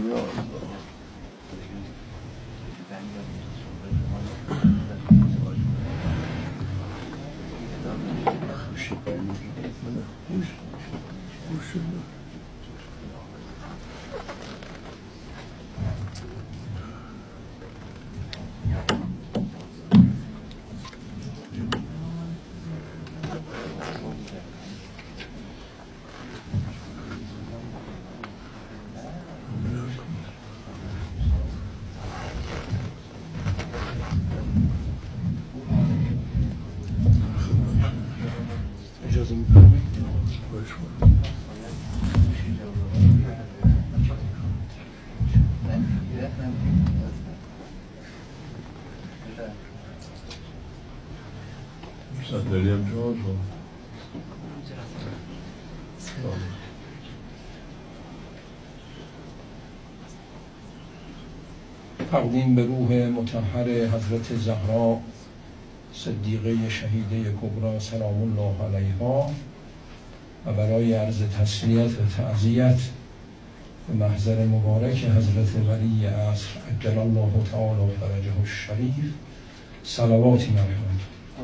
تقدیم به روح مطهر حضرت زهرا صدیقه شهیده کبری سلام الله علیها و برای عرض تسلیت و تعزیت به محضر مبارک حضرت ولی عصر عجل الله تعالی فرجه الشریف صلواتی مرحوم.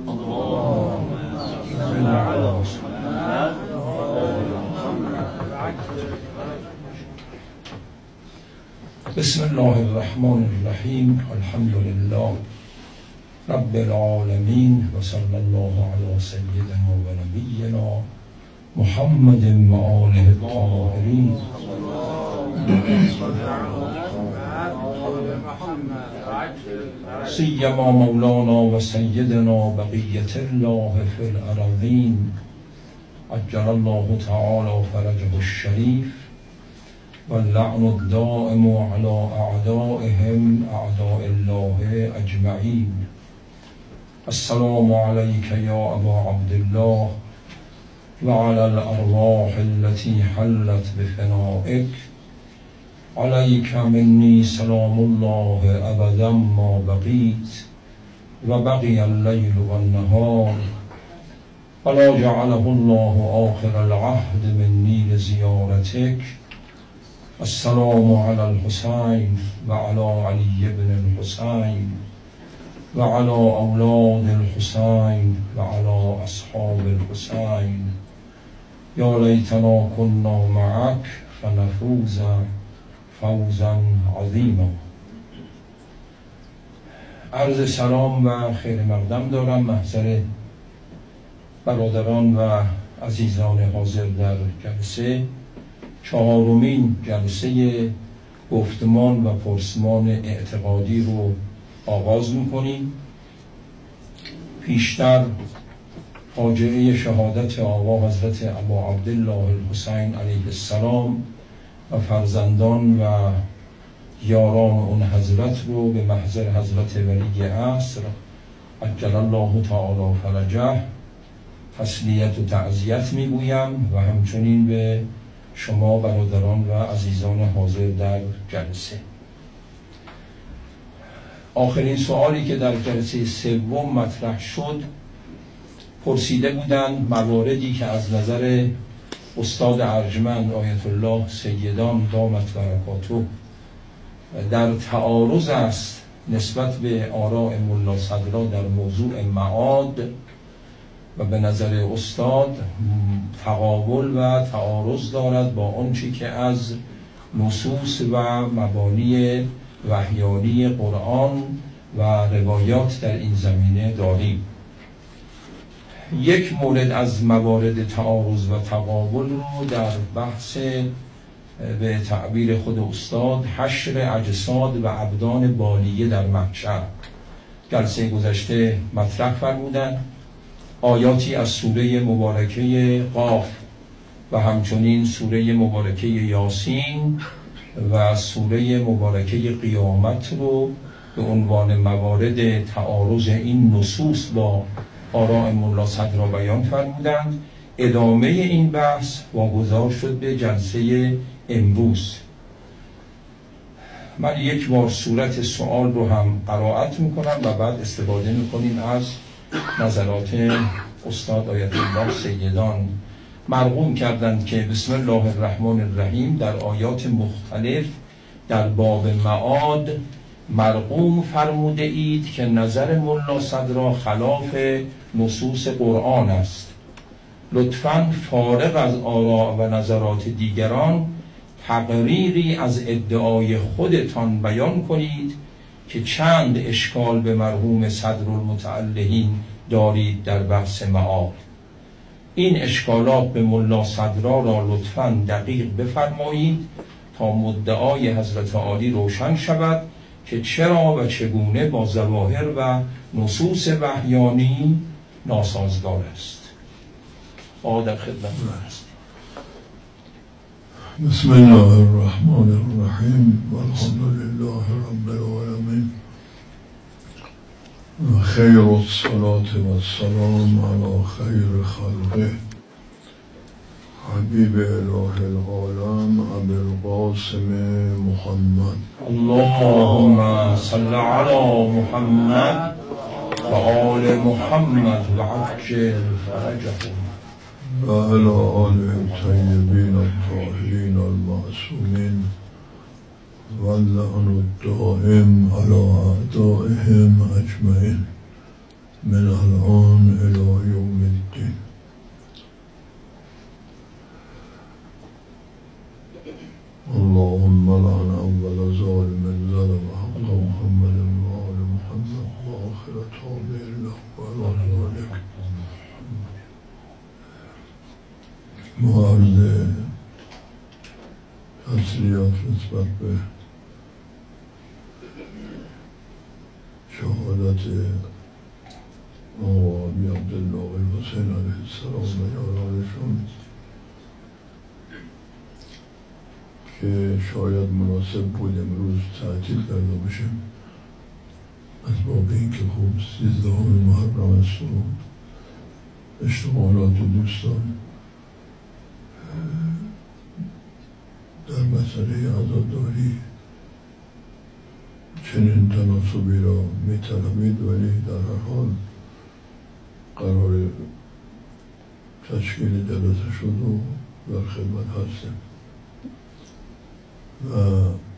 بسم الله الرحمن الرحیم الحمد لله رب العالمین و صلی الله علی سیدنا و نبینا محمد و آله الطاهرین سیما مولانا و سیدنا بقیت الله فی الارضین عجل الله تعالی فرجه الشریف واللعن الدائم على اعدائهم اعداء الله اجمعین. السلام عليك يا ابا عبد الله وعلى الارواح التي حلت بفنائك عليك مني سلام الله ابدا ما بقيت وبقي الليل والنهار ولا جعله الله آخر العهد مني لزيارتك. السلام على الحسين وعلى علي بن الحسين وعلى أولاد الحسين وعلى أصحاب الحسين يا ليتنا كنا معك فنفوز فوزا عظيما. عرض سلام و خیر مقدم دارم محضر برادران و عزیزان حاضر در جلسه. چهارمین جلسه گفتمان و پرسمان اعتقادی رو آغاز میکنیم. پیشتر فاجعه شهادت آقا حضرت ابا عبدالله الحسین علیه السلام و فرزندان و یاران اون حضرت رو به محضر حضرت ولی عصر عجل الله تعالی فرجه تسلیت و تعزیت میگویم و همچنین به شما برادران و عزیزان حاضر در جلسه. آخرین سوالی که در جلسه سوم مطرح شد پرسیده بودند مواردی که از نظر استاد ارجمند آیت الله سیدان دامت برکاته در تعارض است نسبت به آراء ملا صدرا در موضوع معاد و به نظر استاد تقابل و تعارض دارد با آنچه که از نصوص و مبانی وحیانی قرآن و روایات در این زمینه داریم. یک مورد از موارد تعارض و تقابل رو در بحث به تعبیر خود استاد حشر اجساد و ابدان بالیه در محشر جلسه گذشته مطرح فرمودند. آیاتی از سوره مبارکه قاف و همچنین سوره مبارکه یاسین و سوره مبارکه قیامت رو به عنوان موارد تعارض این نصوص با آراء ملا صدرا بیان فرمودند. ادامه این بحث واگذار شد به جلسه امروز. من یک بار صورت سوال رو هم قرائت میکنم و بعد استفاده میکنیم از نظرات استاد آیت الله سیدان. مرقوم کردند که بسم الله الرحمن الرحیم در آیات مختلف در باب معاد مرقوم فرموده اید که نظر ملا صدرا خلاف نصوص قرآن است. لطفاً فارغ از آراء و نظرات دیگران تقریری از ادعای خودتان بیان کنید که چند اشکال به مرحوم صدرالمتعلهین دارید در بحث معاد. این اشکالات به ملا صدرا را لطفاً دقیق بفرمایید تا مدعای حضرت عالی روشن شود که چرا و چگونه با ظواهر و نصوص وحیانی ناسازگار است. در خدمت است. بسم الله الرحمن الرحیم و الحمد لله رب العالمین و خیر الصلاة و السلام علی خیر خلقه حبیب اله العالم ابی القاسم محمد اللهم صل علی محمد و آل محمد و عجل فرجهم و علی آله الطیبین الطاهرین المعصومین و اللعن الدائم علی اعدائهم اجمعین من الان الی یوم الدین. اللهم لعن اول ظالم ظلم حق محمد و آل محمد و آخر تابع له و علی ذلک. معارض تسلیات نسبت به شهادت آقا ابی عبدالله الحسین علیه السلام و یارانشون که شاید مناسب بود امروز تعطیل کرده باشیم از باب اینکه خوب 13 محرم است و اشتغالات دوستان در مسئله عزاداری چنین تناسبی را می‌طلبید، ولی در هر حال قرار تشکیل جلسه شد و در خدمت هستیم. و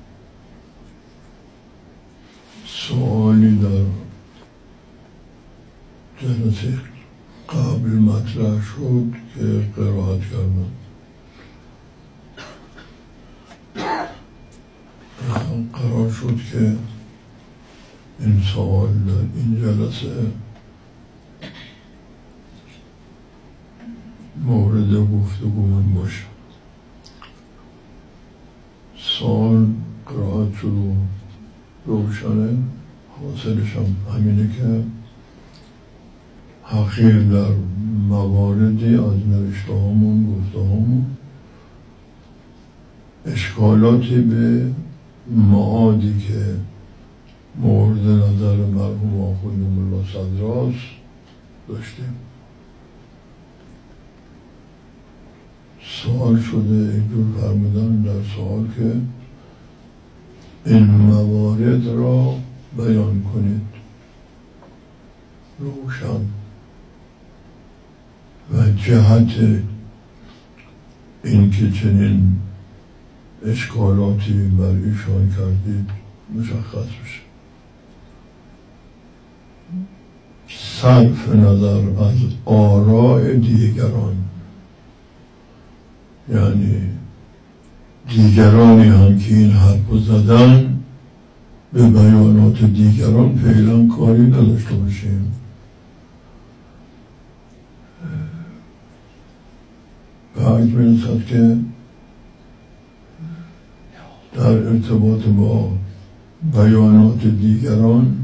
سوالی در جلسه قبل مطرح شد که قرائت کردم. قرار شد که این سوال در این جلسه مورد گفتگو من باشه. سوال قرائت شد و روشنه، حاصلش هم همینه که حقیر در مواردی از نوشته هامون گفته هامون اشکالاتی به معادی که مورد نظر مرحوم آخوند ملا صدراست داشتیم. سوال شده اینجور فرمودن در سوال که این موارد را بیان کنید روشن و جهت اینکه چنین اشکالاتی بر ایشان کردید مشخص بشه. صرف نظر از آراء دیگران، یعنی دیگرانی هم که این حرف زدن به بیانات دیگران فعلا کاری نداشته باشیم. به عرض می‌رسد که در ارتباط با بیانات دیگران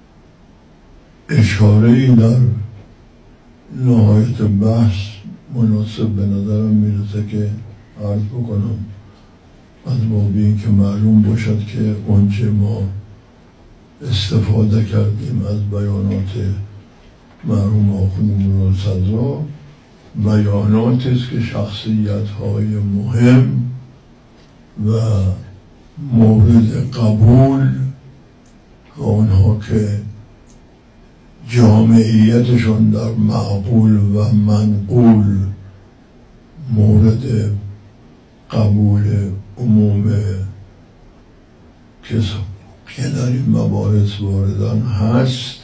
اشاره‌ای در نهایت بحث مناسب به نظرم میرسه که عرض بکنم، از باب این که معلوم باشد که اونچه ما استفاده کردیم از بیانات مرحوم آخوند ملا صدرا بیاناتی است که شخصیت‌های مهم و مورد قبول و آنها که جامعیتشون در معقول و منقول مورد قبول عموم که در این مباحث واردن هست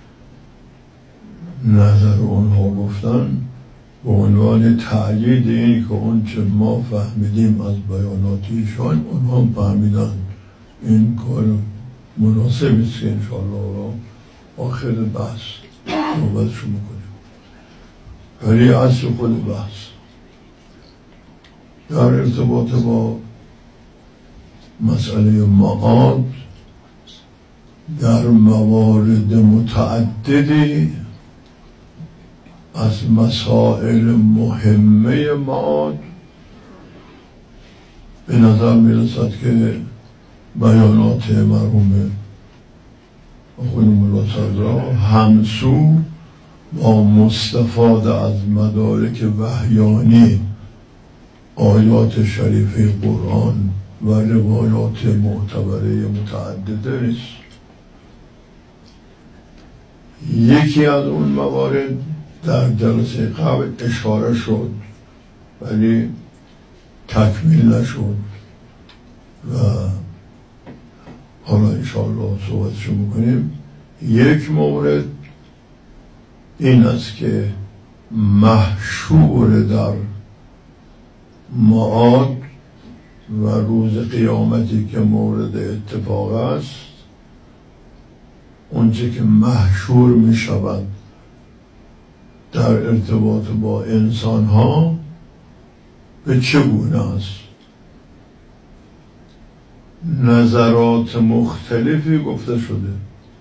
نظر اونها گفتن به عنوان تأیید این که اون چه ما فهمیدیم از بیانات ایشان اونها فهمیدن. این کار مناسبی است که انشاءالله آخر بحث صحبتشو میکنیم. ولی اصل خود بحث در ارتباط با مسئله معاد در موارد متعددی از مسائل مهمه معاد به نظر میرسد که بیانات مرحوم خانم ملا صدرا همسو با مستفاده از مدارک وحیانی آیات شریفه قرآن و روایات معتبره متعدده نیست. یکی از اون موارد در جلسه قبل اشاره شد ولی تکمیل نشد و حالا انشاءالله صحبتشو میکنیم. یک مورد این است که محشور در معاد و روز قیامتی که مورد اتفاق است اونچه که محشور می شود در ارتباط با انسان ها به چه گونه است. نظرات مختلفی گفته شده.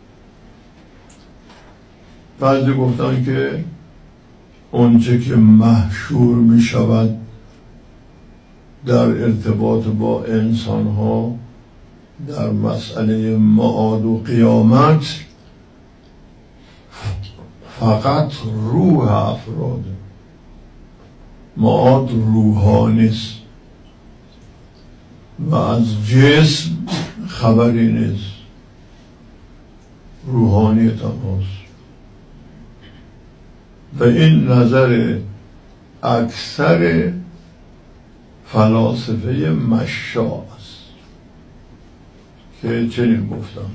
بعضی گفتن که اونچه که محشور می شود در ارتباط با انسان ها در مسئله معاد و قیامت فقط روح افراد. معاد روحانی است و از جسم خبری نیست، روحانی تنهاست. و این نظر اکثر فلاسفه مشاء است که چنین گفتم.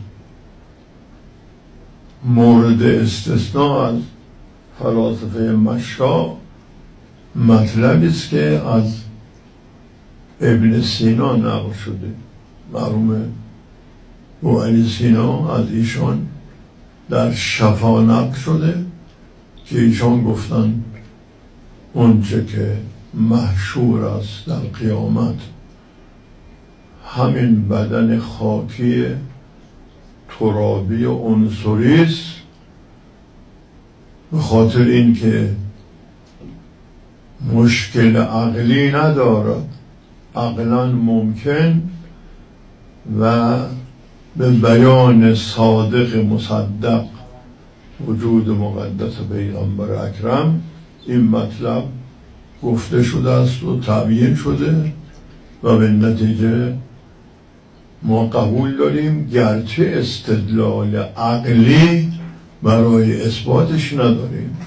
مورد استثناء از فلاسفه مشاء مطلبی است که از ابن سینا نقل شده. مرحوم ابوعلی سینا از ایشان در شفا نقل شده که ایشان گفتن اونچه که محشور است در قیامت همین بدن خاکی ترابی و عنصری است، به خاطر اینکه مشکل عقلی ندارد، عقلا ممکن و به بیان صادق مصدق وجود مقدس پیغمبر اکرم این مطلب گفته شده است و تبیین شده و به نتیجه ما قبول داریم، گرچه استدلال عقلی برای اثباتش نداریم.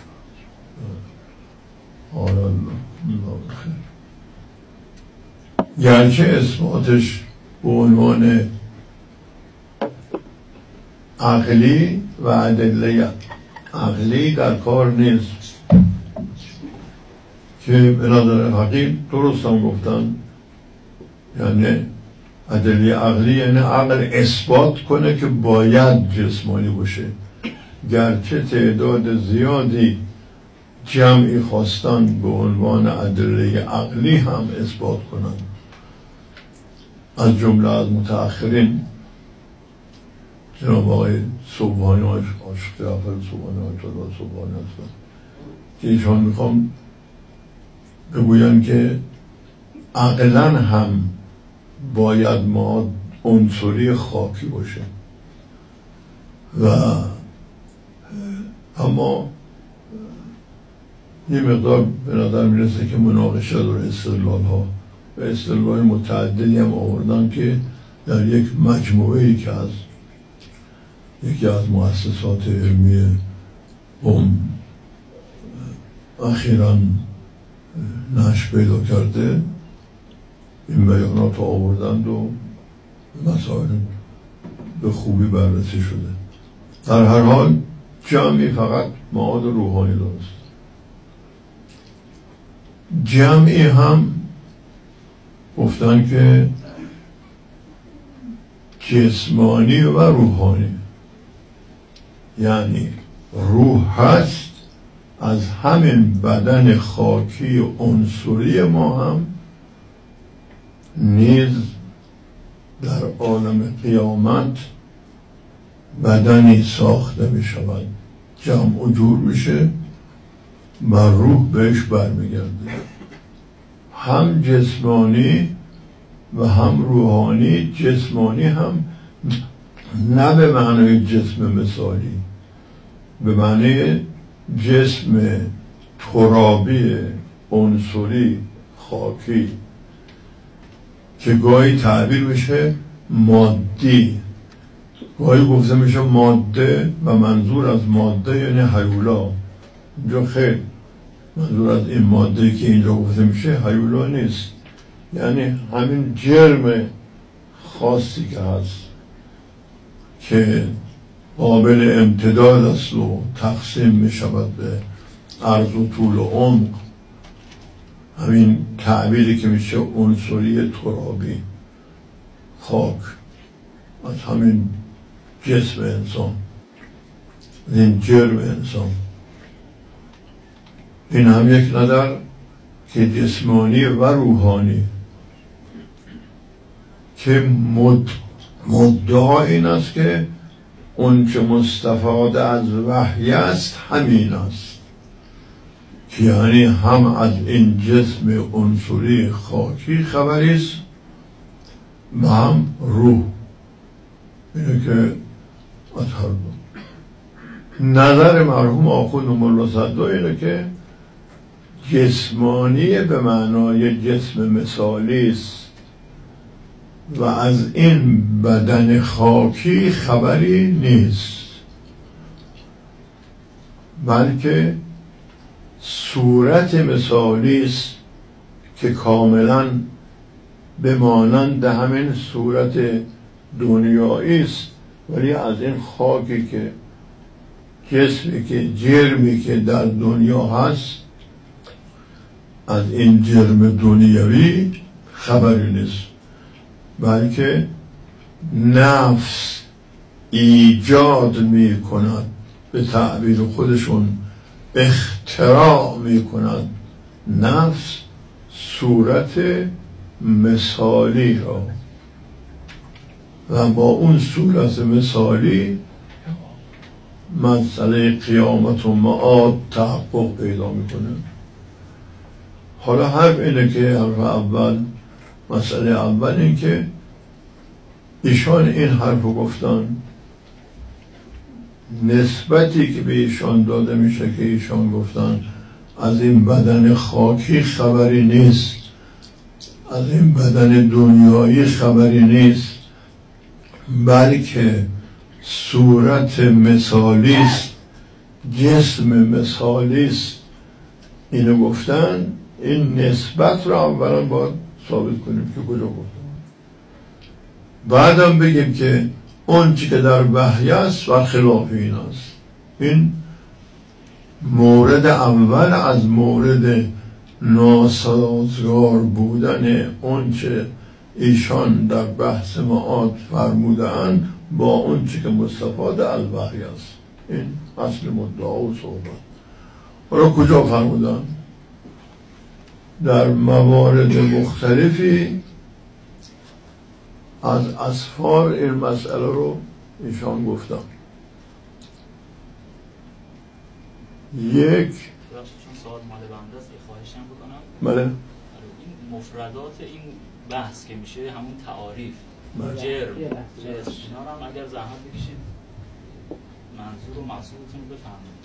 گرچه اثباتش به عنوان عقلی و ادله عقلی در کار نیست که به نظر حقیق درست هم گفتن، یعنی ادله عقلی یعنی عقل اثبات کنه که باید جسمانی باشه، گرچه تعداد زیادی جمعی خواستن به عنوان ادله عقلی هم اثبات کنن، از جمله از متأخرین جناب آقای صبحانی عاشق جعفر صبحانی آیت‌الله صبحانی هستن که ایشان میخوام بگوین که عقلاً هم باید ما عنصری خاکی باشه و اما یه مقدار به نظر میرسه که مناقشه داره استدلال ها و استدلال متعددی هم آوردن که در یک مجموعه‌ای که از یکی از مؤسسات علمی اخیراً نشر پیدا کرده این بیانات رو آوردند و مسائل به خوبی بررسی شده. در هر حال جمعی فقط معاد روحانی دارست، جمعی هم گفتن که جسمانی و روحانی، یعنی روح هست از همین بدن خاکی عنصری ما هم نیز در عالم قیامت بدنی ساخته می شود، جمع و جور میشه و روح بهش برمیگرده، هم جسمانی و هم روحانی. جسمانی هم نه به معنای جسم مثالی، به معنای جسم ترابی عنصری خاکی که گاهی تعبیر میشه مادی، گاهی گفته میشه ماده و منظور از ماده یعنی هیولا. اینجا خیلی منظور از این ماده که اینجا گفته میشه هیولا نیست، یعنی همین جرم خاصی که هست که قابل امتداد است و تقسیم می شود به عرض و طول و عمق، همین تعبیری که میشه عنصری ترابی خاک از همین جسم انسان، این جرم انسان. این هم یک نظر که جسمانی و روحانی، که مدعا این است که اون چه مستفاد از وحی است همین است، که یعنی هم از این جسم عنصری خاکی خبری است و هم روح. اینه که اطهر بود. نظر مرحوم آخوند ملا صدرا اینه که جسمانی به معنای جسم مثالی است و از این بدن خاکی خبری نیست، بلکه صورت مثالی است که کاملا به مانند همین صورت دنیایی است، ولی از این خاکی که جسمی که جرمی که در دنیا هست، از این جرم دنیوی خبری نیست، بلکه نفس ایجاد می کند، به تعبیر خودشون اختراع می کند نفس صورت مثالی را و با اون صورت مثالی مسئله قیامت و معاد تحقق پیدا میکنه. حالا حرف اینه که حرف اول، مسئله اول این که ایشان این حرف رو گفتن، نسبتی که به ایشان داده میشه که ایشان گفتن از این بدن خاکی خبری نیست، از این بدن دنیایی خبری نیست، بلکه صورت مثالی است، جسم مثالی است. اینو گفتن، این نسبت رو اولا باید ثابت کنیم که کجا گفتن، بعدم بگیم که اون چی که در وحی است و خلاف این است. این مورد اول از مورد ناسازگار بودن اون چه ایشان در بحث معاد فرمودن با اون چی که مستفاد از وحی است. این اصل مدعا و صحبت. حالا کجا فرمودن؟ در موارد مختلفی از اسفار این مسئله رو ایشان گفتن. یک سوال مال بنده است، خواهشم بکنم. بله. این مفردات این بحث که میشه همون تعاریف، جرم، اینا رو هم اگر زحمت بکشید منظور و مقصودتون رو بفهمید.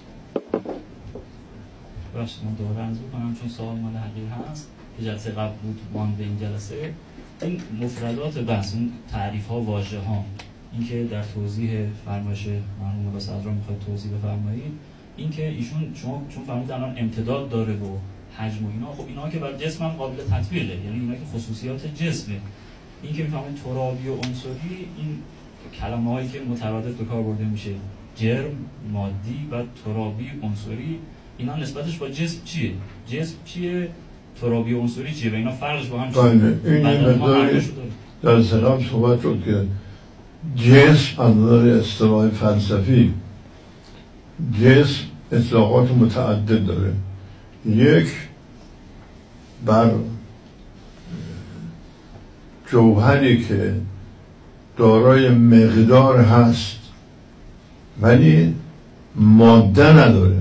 باشه، من دوباره عرض کنم چون سوال مال حقیر هست که جلسه قبل بود وان به این جلسه. این مفردات بحث، این تعریف ها، واژه ها، این که در توضیح فرمایش مرحوم ملا صدرا میخواید توضیح بفرمایید، این که ایشون شما چون فهمید الان امتداد داره و حجم و اینا، خب اینا که بر جسم هم قابل تطبیقه، یعنی اینا که خصوصیات جسمه، این که میفهمید ترابی و عنصری، این کلمه هایی که مترادف به کار برده میشه، جرم، مادی و ترابی، عنصری، اینا نسبتش با جسم چیه؟ جسم چیه؟ ترابی و عنصری چیه؟ و اینا فرقش با هم چیه؟ این مقداری در سلام صحبت شد که جسم از نظر اصطلاح فلسفی جسم اطلاقات متعدد داره. یک، بر جوهری که دارای مقدار هست ولی ماده نداره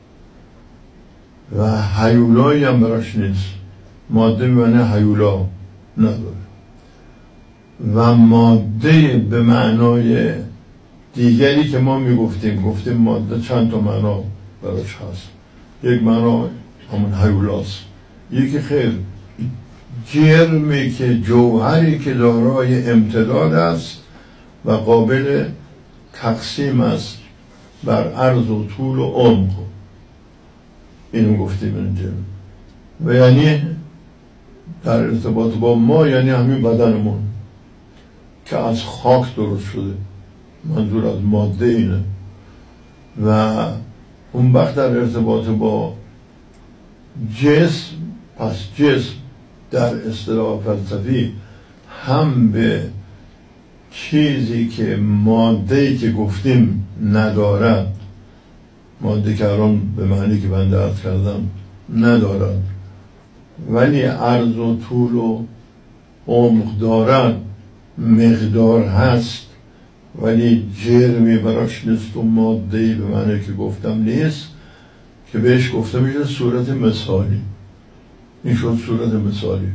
و هیولایی هم براش نیست، ماده می‌معنی هیولا نداره، و ماده به معنای دیگری که ما گفتیم ماده چند تا معنا براش هست. یک معنا همون هیولاست، یکی خیر جرمی که جوهری که دارای امتداد است و قابل تقسیم است بر عرض و طول و عمق. اینو گفتیم این جرم، و یعنی در ارتباط با ما یعنی همین بدنمون که از خاک درست شده، منظور از ماده اینه. و اون وقت در ارتباط با جسم، پس جسم در اصطلاح فلسفی هم به چیزی که ماده‌ای که گفتیم ندارد، ماده که الان به معنی که بنده عرض کردم ندارد ولی عرض و طول و عمق دارد، مقدار هست ولی جرمی براش نیست و ماده‌ای به معنی که گفتم نیست، که بهش گفته میشه صورت مثالی. این شد صورت مثالی.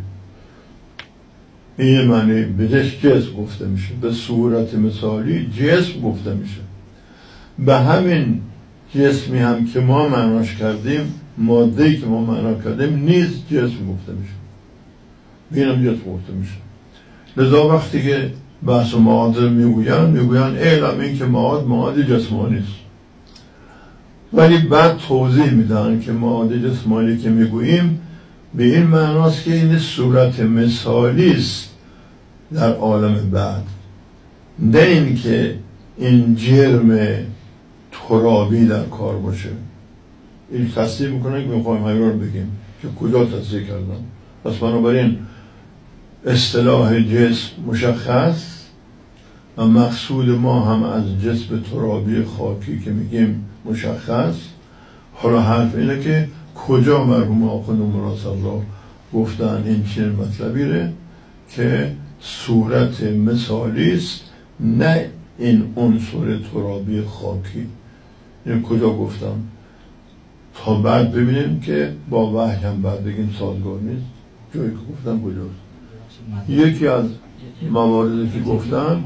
این معنی بهش جسم گفته میشه، به صورت مثالی جسم گفته میشه. به همین جسمی هم که ما معناش کردیم، ماده‌ای که ما معنا کردیم نیز جسم گفته میشه، اینم جسم گفته میشه. لذا وقتی که بحث معاد میگوین اعلام این که معاد جسمانی است، ولی بعد توضیح میدن که معاد جسمانی که میگوییم به این معناست که این صورت مثالی است در عالم بعد، نه این که این جرم ترابی در کار باشه. این تصدیق میکنه که میخوایم همین رو بگیم که کجا تصدیق کردن. پس بنابراین اصطلاح جسم مشخص و مقصود ما هم از جسم ترابی خاکی که میگیم مشخص. حالا حرف اینه که کجا مرحوم آخوند مراسالله گفتن این چنین مطلبی ره که صورت مثالی است، نه این عنصر ترابی خاکی. این کجا گفتم تا بعد ببینیم که با وحی هم بعد بگیم سازگار نیست. جایی که گفتم کجاست. یکی از مواردی که گفتم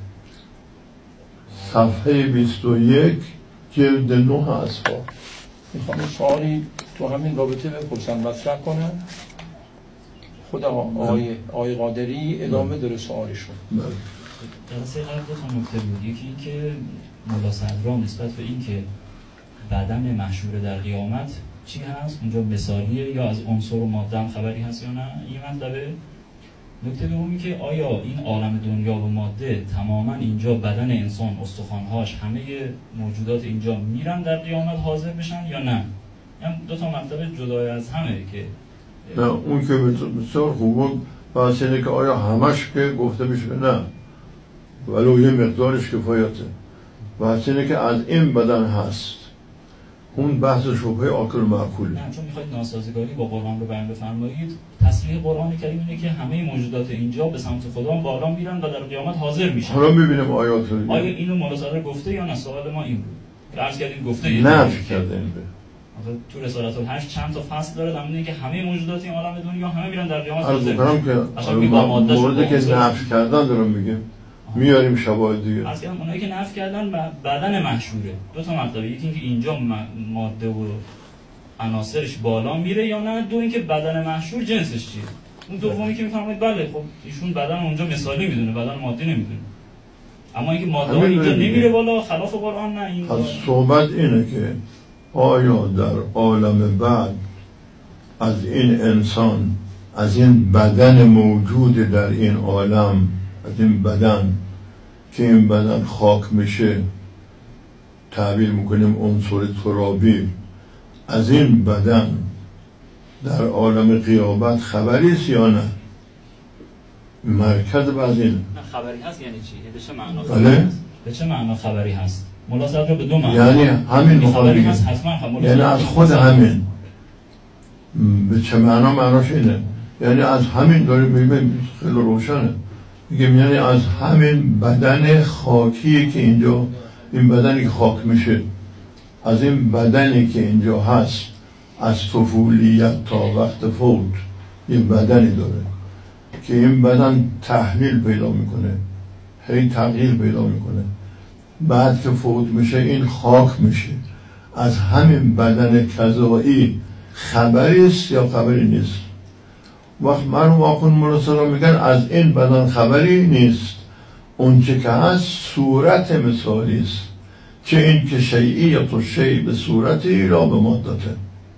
صفحه 21 جلد 9 اصفار. میخوام سوالی تو همین رابطه بپرسن مطرح کنن. خود آقای قادری ادامه داره سوالشون. جلسه قبل دو تا نکته بود. یکی این که مولا صدرام نسبت به این که بدن محشور در قیامت چی هست اونجا مثالیه یا از عنصر و ماده هم خبری هست یا نه، این مطلبه. نکته دومی که آیا این عالم دنیا و ماده تماما اینجا بدن انسان، استخوان‌هاش، همه موجودات اینجا میرن در قیامت حاضر بشن یا نه؟ یعنی دو تا مطلب جدای از همه که نه اون که بسیار خوبه. بحث اینه که آیا همش که گفته میشه نه ولو یه مقدارش کفایته. بحث اینه که از این بدن هست، اون بحث شبهه آکل معقول. نه چون میخواید ناسازگاری با قرآن رو بیان بفرمایید. تصریح قرآن کریم اینه که همه موجودات اینجا به سمت خدا بالا میرن و در قیامت حاضر میشن. حالا میبینیم آیات رو. آیا اینو مولا صدر گفته یا نه؟ سوال ما این بود که عرض کردیم گفته یا نه کردیم. تو رسالت الحج چند تا فصل داره در مورد که همه موجودات این عالم دنیا همه میرن در قیامت حاضر میشن. موردی که نفی کردن دارم میگم، میاریم شواهد دیگه. از کردن اونایی که نفی کردن بدن محشوره. دو تا مطلبه، یکی اینکه اینجا ماده و عناصرش بالا میره یا نه، دو اینکه بدن محشور جنسش چیه. اون دومی که میفهمید بله خب ایشون بدن اونجا مثالی میدونه، بدن مادی نمیدونه. اما اینکه ماده اینجا نمیره بالا خلاف قرآن نه. این از صحبت اینه که آیا در عالم بعد از این انسان از این بدن موجود در این عالم، از این بدن که این بدن خاک میشه، تعبیر میکنیم عنصر ترابی، از این بدن در عالم قیامت خبری است یا نه؟ مرکز بعضی خبری هست یعنی چی؟ به چه معنا خبری هست؟ به چه معنا خبری هست؟ مولا صدر به دو معنا، یعنی همین خبری مخابری هست، یعنی از خود همین. به چه معنا؟ معناش اینه یعنی از همین داریم بگیم، خیلی روشنه، میگیم یعنی از همین بدن خاکی که اینجا، این بدنی که خاک میشه، از این بدنی که اینجا هست، از طفولیت تا وقت فوت یه بدنی داره که این بدن تحلیل پیدا میکنه، هی تغییر پیدا میکنه، بعد که فوت میشه این خاک میشه. از همین بدن کذایی خبری است یا خبری نیست؟ وقت مرحوم آخوند مرسلا میگن از این بدن خبری نیست، اون چه که هست صورت مثالی است، چه این که شیعیت و شیع به صورتی را به مادته.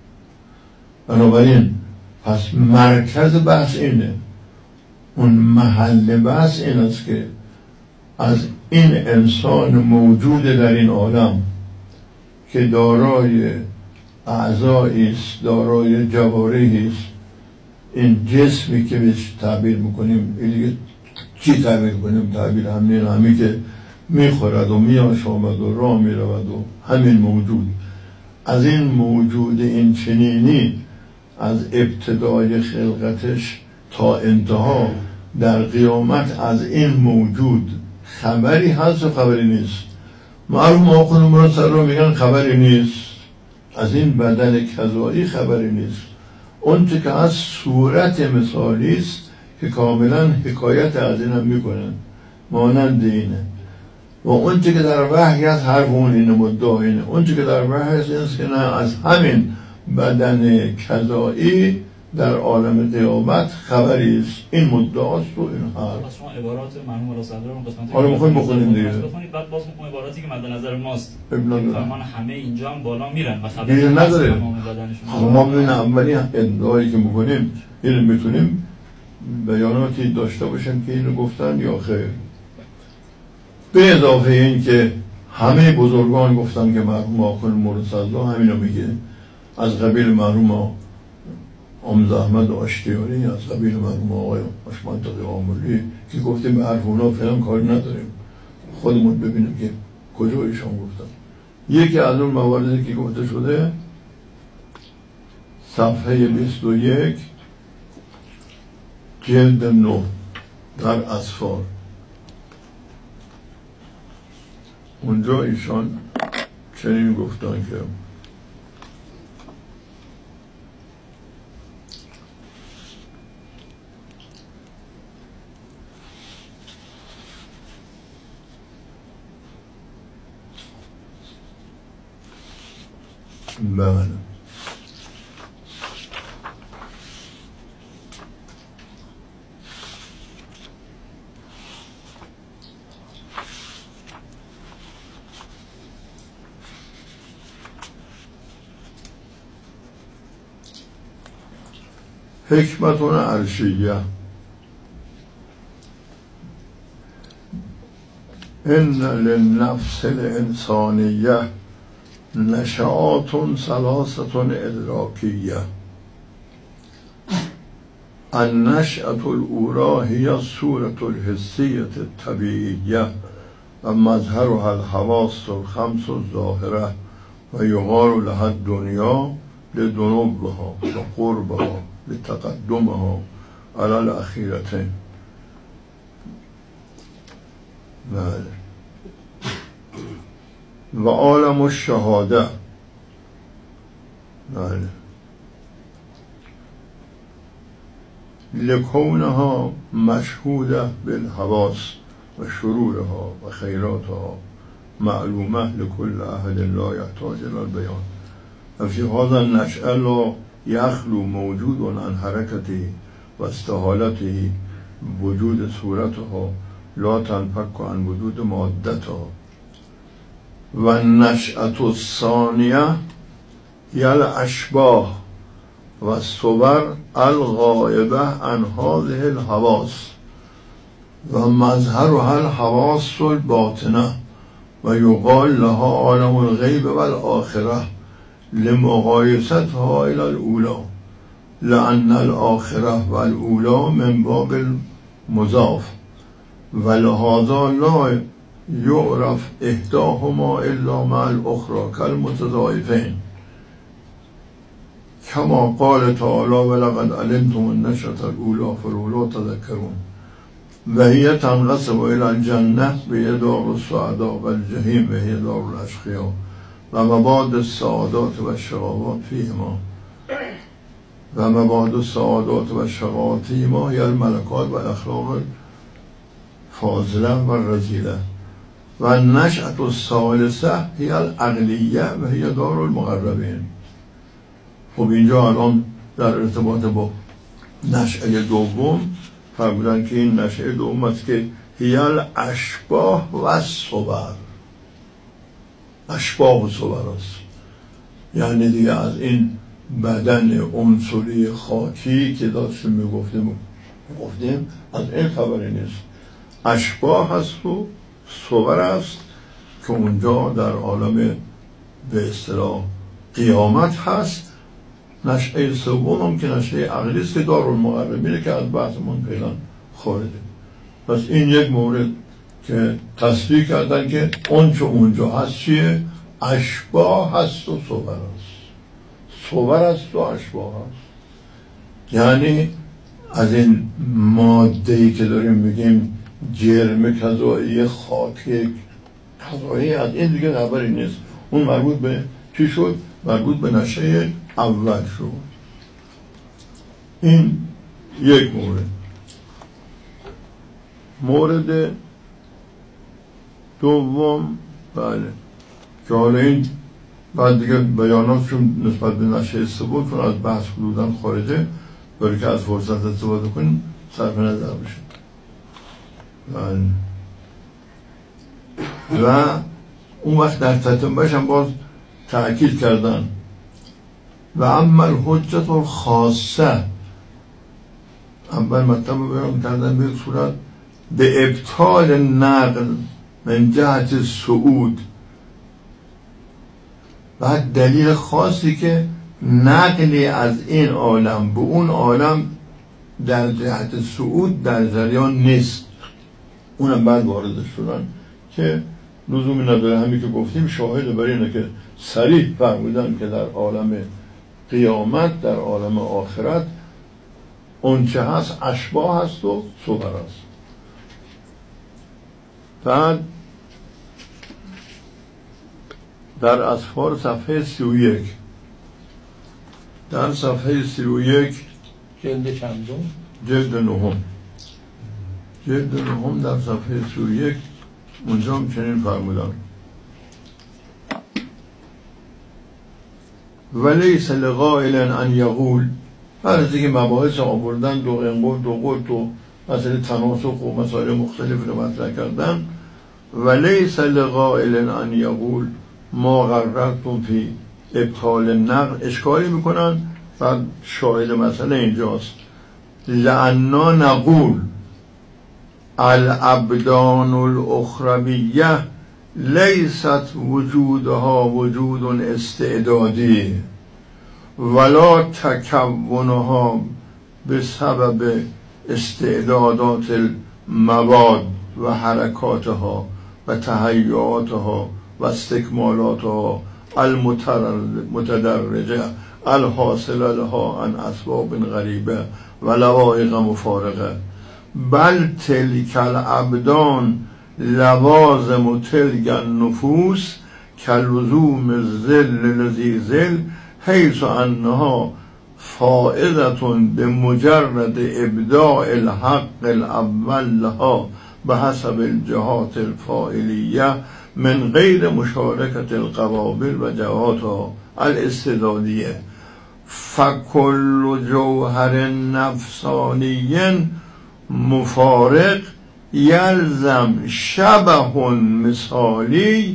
بنابراین پس مرکز بحث اینه، اون محل بحث این است که از این انسان موجود در این عالم که دارای اعضایی است، دارای جوارحی است، این جسمی که بهش تعبیر میکنیم، این دیگه چی تعبیر کنیم؟ تعبیر همین که میخورد و میآشامد و راه میرود و همین موجود، از این موجود این چنینی از ابتدای خلقتش تا انتها در قیامت از این موجود خبری هست و خبری نیست؟ مرحوم آخوند مرسلا میگن خبری نیست، از این بدن کذایی خبری نیست، اون چه که از صورت مثالی است که کاملا حکایت از این هم میکنن، مانند اینه. و اون چه که در وحی هست حرف اون اینه، مدعا اینه. اون چه که در وحی هست این است که نه، از همین بدن کذایی در عالم قیامت خبری است، این مدعاست و این حرف. شما عبارات مرحوم مولا صدر رو قسمت حالا میخوایم بخونیم دیگه، بعد باز اون عباراتی که مد نظر ماست فرمان همه اینجا هم بالا میرن و خبری دیگه نداره. ما بدنشون. ببین اولین ادعایی که میکنیم اینو میتونیم بیاناتی داشته باشن که اینو گفتن یا خیر. به اضافه این که همه بزرگان گفتن که مرحوم آخوند مرسلا همینو میگه، از قبیل مرحوم امز احمد آشتیانی، از قبیل مرحوم آقای آشمانتقی آمولی که گفتیم به حرف اونا فعلا کاری نداریم، خودمون ببینیم که کجا ایشان گفتن. یکی از اون مواردی که گفته شده صفحه 21 جلد 9 در اسفار، اونجا ایشان چنین گفتن که بله حکمتون عرشیه ان للنفس الانسانیه نشعات ثلاثة ادراکیه. النشأة الأولى هي الصورة الحسية الطبيعية ومظهرها الحواس الخمس الظاهرة ويقال لها الدنيا لدنوبها وقربها لتقدمها على الأخيرتين. و عالم الشهاده لکونها مشهوده بالحواس و شرورها و خیراتها معلومه لكل احد لا يحتاج الى البيان و فی هذا النشأ لا یخلو موجود عن حرکته و استحالته وجود صورتها لا تنفك عن وجود مادتها. و نشأة الثانیه هی الاشباه و صور الغائبه عن هذه الحواس و مظهرها الحواس الباطنه و یقال لها عالم الغیب و الاخره لمقایستها الى الاولى لأن الآخرة والأولى من باب المضاف ولهذا لا يعرف إحداهما إلا مع الأخرى كالمتضاعفين كما قال تعالى ولقد علمتم النشأة الأولى فلولا تذكرون وهي تنقسم إلى الجنة وهي دار السعداء والجحيم وهي دار الأشقياء ومبعد السعادات والشقاوات فيهما ومبعد السعادات والشقاوات فيهما هي الملكات والأخلاق الفاضلة والرذيلة والنشأة الثالثة هي العقلیه و هي دار المقربین. خب اینجا الان در ارتباط با نشأه دوم فرمودن که این نشأه دوم است که هی الاشباح و صور، اشباح و صور است، یعنی دیگه از این بدن عنصری خاکی که داشتیم میگفتیم از این خبری نیست. اشباح هست و صور است که اونجا در عالم به اصطلاح قیامت هست. نشأه سوم هم که نشأه عقلی است که دارالمقربینه که از بحثمون فعلا خارجه. پس این یک مورد که تصدیق کردن که اون چه اونجا هست چیه؟ اشباح هست و صور است. صور است و اشباح هست، یعنی از این ماده‌ای که داریم میگیم جرم کذایی خاکی کذایی، از این دیگه خبری نیست. اون مربوط به چی شد؟ مربوط به نشأه اول شد. این یک مورد. مورد دوم بله که حالا این بعد دیگه بیاناتشون نسبت به نشأه سوم چون از بحث حدوداً خارجه، برای که از فرصت استفاده کنیم صرف نظر بشه. و اون وقت در تتمه‌اش هم باز تأکید کردن و اما الحجت الخاصه، اول مطلب رو بیان کردن به صورت به ابطال نقل من جهت صعود، و دلیل خاصی که نقلی از این عالم به اون عالم در جهت صعود در جریان نیست. اونم بعد وارد شدن که لزومی نداره، همین که گفتیم شاهد برای اینه که صریح فرمودن که در عالم قیامت در عالم آخرت اون چه هست اشباح هست و صور هست. بعد در اسفار صفحه 31 در صفحه 31 جلد چندم؟ جلد نهم در صفحه 31 اونجا هم چنین فرمودن ولیس لقائل ان یقول، هر از دیگه مباحث آوردن دو قلت و مسئله تناسخ و مسائل مختلف رو مطرح کردن. ولیس لقائل ان یقول ما قررتم فی ابطال نقل، اشکالی میکنن و شاهد مسئله اینجاست لأننا نقول الابدان الاخرویه لیست وجودها وجود استعدادی ولا تکونها بسبب استعدادات المواد و حرکاتها و تهیئاتها و استکمالاتها المتدرجه الحاصل لها عن اسباب غریبه و لوائق مفارقه، بل تلک الابدان لوازم تلک النفوس کلزوم الظل لذی ظل حیث انها فائدة بمجرد ابداع الحق الاول لها بحسب الجهات الفاعلیه من غیر مشارکت القوابل و جهاتها الاستعدادیه، فکل جوهر نفسانی مفارق یلزم شبه مثالی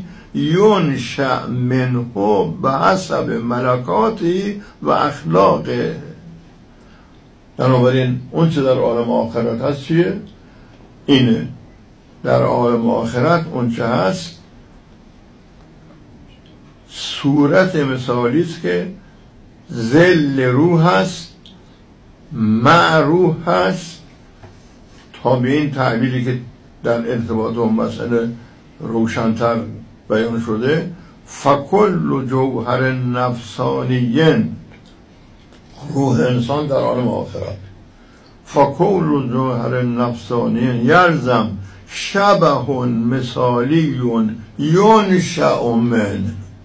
ینشأ منه بحسب ملکاتی و اخلاق بنابراین اون چه در عالم آخرت هست چیه؟ اینه. در عالم آخرت اون چه هست صورت مثالی است که ظل روح هست، مع روح هست، تا به این تعبیری که در ارتباط اون مسئله روشن‌تر بیان شده، فکل جوهر نفسانیین، روح انسان در عالم آخرت، فکل جوهر نفسانیین یلزم شبه مثالیون ینشأ من،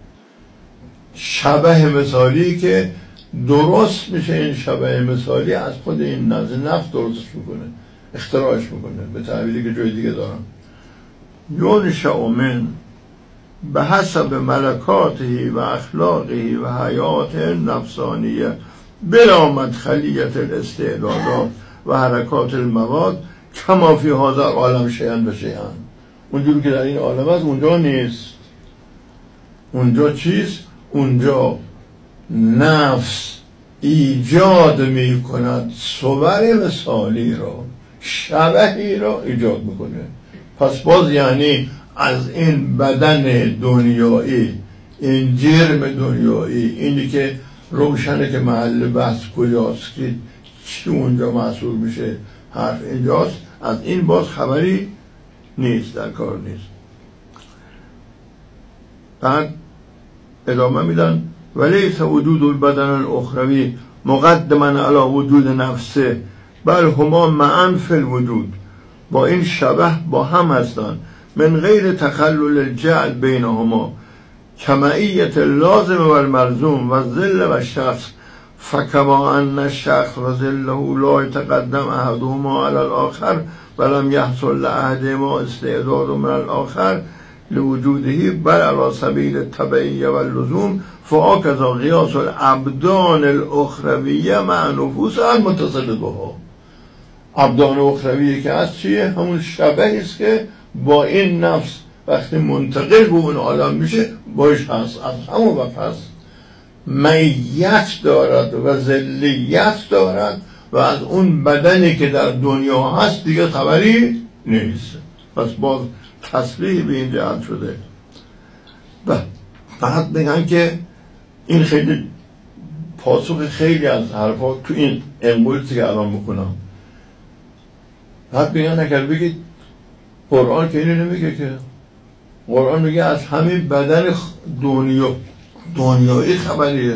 شبه مثالی که درست میشه. این شبه مثالی از خود این نفس درستش میکنه، اختراعش میکنه، به تعبیری که جای دیگه دارم. ینشأ من به حسب ملکاته و اخلاقه و حیات نفسانیه بلا مدخلیت الاستعدادات و حرکات المواد کما فی هذا عالم شیئا و شیئا. اونجوری که در این عالم است اونجا نیست. اونجا چیست؟ اونجا نفس ایجاد می کند صور مثالی را، شبهی را ایجاد میکنه. پس باز یعنی از این بدن دنیایی، این جرم دنیایی، اینی که روشنه که محل بحث کجاست، که چی اونجا محصول میشه، حرف اینجاست، از این باز خبری نیست، در کار نیست. بعد ادامه میدن ولیس وجود البدن الاخروی مقدما علی وجود نفسه بل هما معا فی الوجود، با این شبه با هم هستند من غیر تخلل الجعل بینهما کمعیت اللازم و الملزوم و ظل و شخص، فکما ان الشخص و ظله لا يتقدم احدهما علی الاخر ولم يحصل لاحدهما استعداد من الاخر لوجوده بل على سبیل التبعیه و اللزوم، فهكذا قیاس الابدان الاخرویه مع نفوس المتصل بها. ابدان اخرویه که از چیه؟ همون شبهی است که با این نفس وقتی منتقل به اون عالم میشه باش هست، از همون وقت هست، میت دارد و ذلیت دارد و از اون بدنی که در دنیا هست دیگه خبری نیست. پس باز تصریح به این جهت شده. بعد بگن که این خیلی پاسخ خیلی از حرفا تو این انقلتی که الان میکنم. بعد بگن اگر بگید قرآن که اینو نمیگه، که قرآن میگه از همین بدن دنیایی خبریه.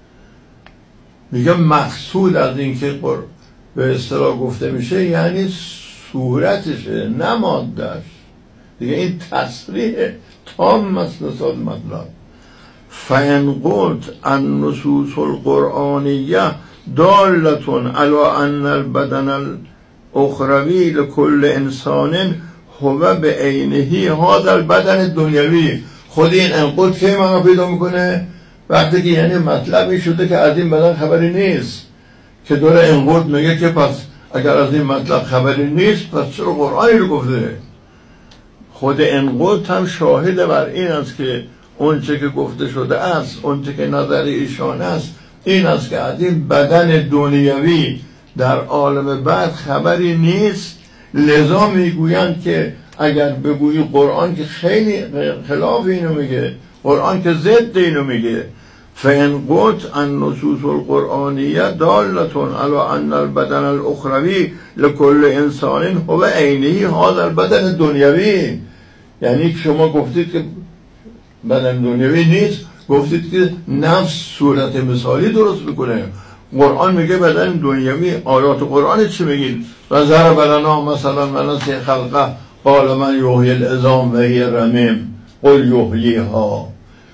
میگه مقصود از این که به اصطلاح گفته میشه یعنی صورتشه نه مادهش. دیگه این تصریح تام است نسبت مطلب. فإن قلت النصوص القرآنیه دالة علی ان البدن الاخروی لكل انسان هو به عینه هذا البدن دنیوی، خود این انقلت که معنا پیدا میکنه وقتی که یعنی مطلبی شده که از این بدن خبری نیست، که داره انقلت میگه که پس اگر از این مطلب خبری نیست پس چرا قرآنی رو گفته؟ خود انقلت هم شاهد بر این است که اون چه که گفته شده است، اون چه که نظر ایشان است این است که از این بدن دنیوی در عالم بعد خبری نیست. لذا میگویند که اگر بگویی قرآن که خیلی خلاف اینو میگه، قرآن که ضد اینو میگه، فإن قلت النصوص القرآنیه دالة علی ان البدن الاخروی لكل انسان هو عینه هذا البدن دنیوی، یعنی شما گفتید که بدن دنیوی نیست، گفتید که نفس صورت مثالی درست میکنه. قرآن میگه بدن دنیوی. آیات قرآن چی میگید؟ و ضرب لنا مثلا مناسی خلقه قال من یحیی العظام و هی رمیم قل یحییها،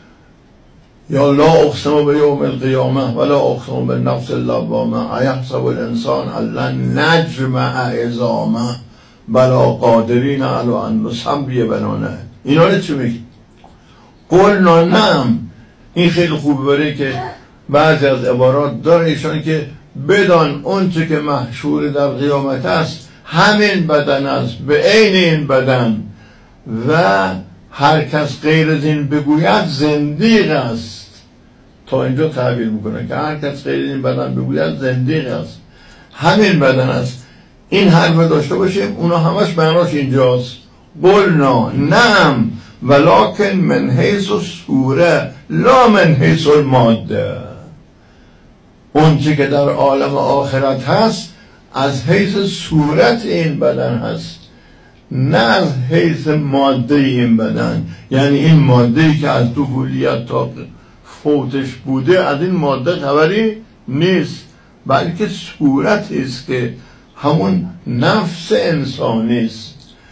یا لا اقسم بیوم القیامه ولا اقسم بالنفس اللوامه ایحسب الانسان ان لن نجمع عظامه بلا قادرین علی ان نسوی بنانه. اینا رو چی میگید؟ قلنا نعم. این خیلی خوبه برای که بعضی از عبارات داره ایشان که بدان اون چه که محشور در قیامت است همین بدن است به عین این بدن، و هر کس غیر از این بگوید زندیق است. تا اینجا تعبیر میکنه که هر کس غیر این بدن بگوید زندیق است. همین بدن است. این حرف داشته باشیم اونا همش معناش اینجاست. قلنا نعم ولکن من حیث الصوره لا من حیث الماده. اون چی که در عالم آخرت هست از حیث صورت این بدن هست، نه از حیث ماده این بدن. یعنی این ماده‌ای که از طفولیت تا فوتش بوده از این ماده خبری نیست، بلکه صورتی است که همون نفس انسانی است.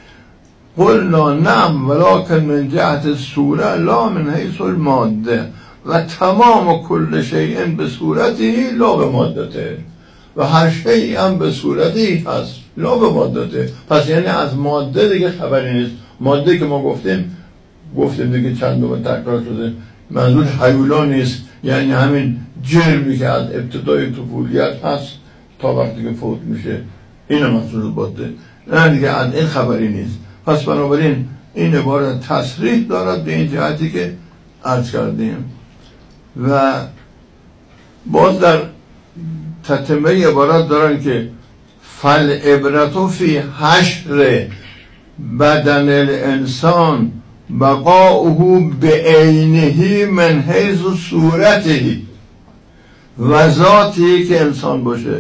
قلنا نعم ولکن من جهت الصوره لا من حیث الماده و تمام کل شیء به صورتی لا به مادته. و هر شیئی هم به صورتی هست لا به مادته. پس یعنی از ماده دیگه خبری نیست. ماده که ما گفتیم دیگه چند دوباره تکرار شده، منظور هیولا نیست، یعنی همین جرمی که از ابتدای طفولیت هست تا وقتی که فوت میشه اینو مقصود باده، نه دیگه از این خبری نیست. پس بنابراین این عبارت تصریح دارد به این جهتی که عرض کردیم. و باز در تتمه عبارت دارن که فالعبرة فی حشر بدن الانسان بقاؤه بعینه من حیث صورته و ذاتی که انسان باشه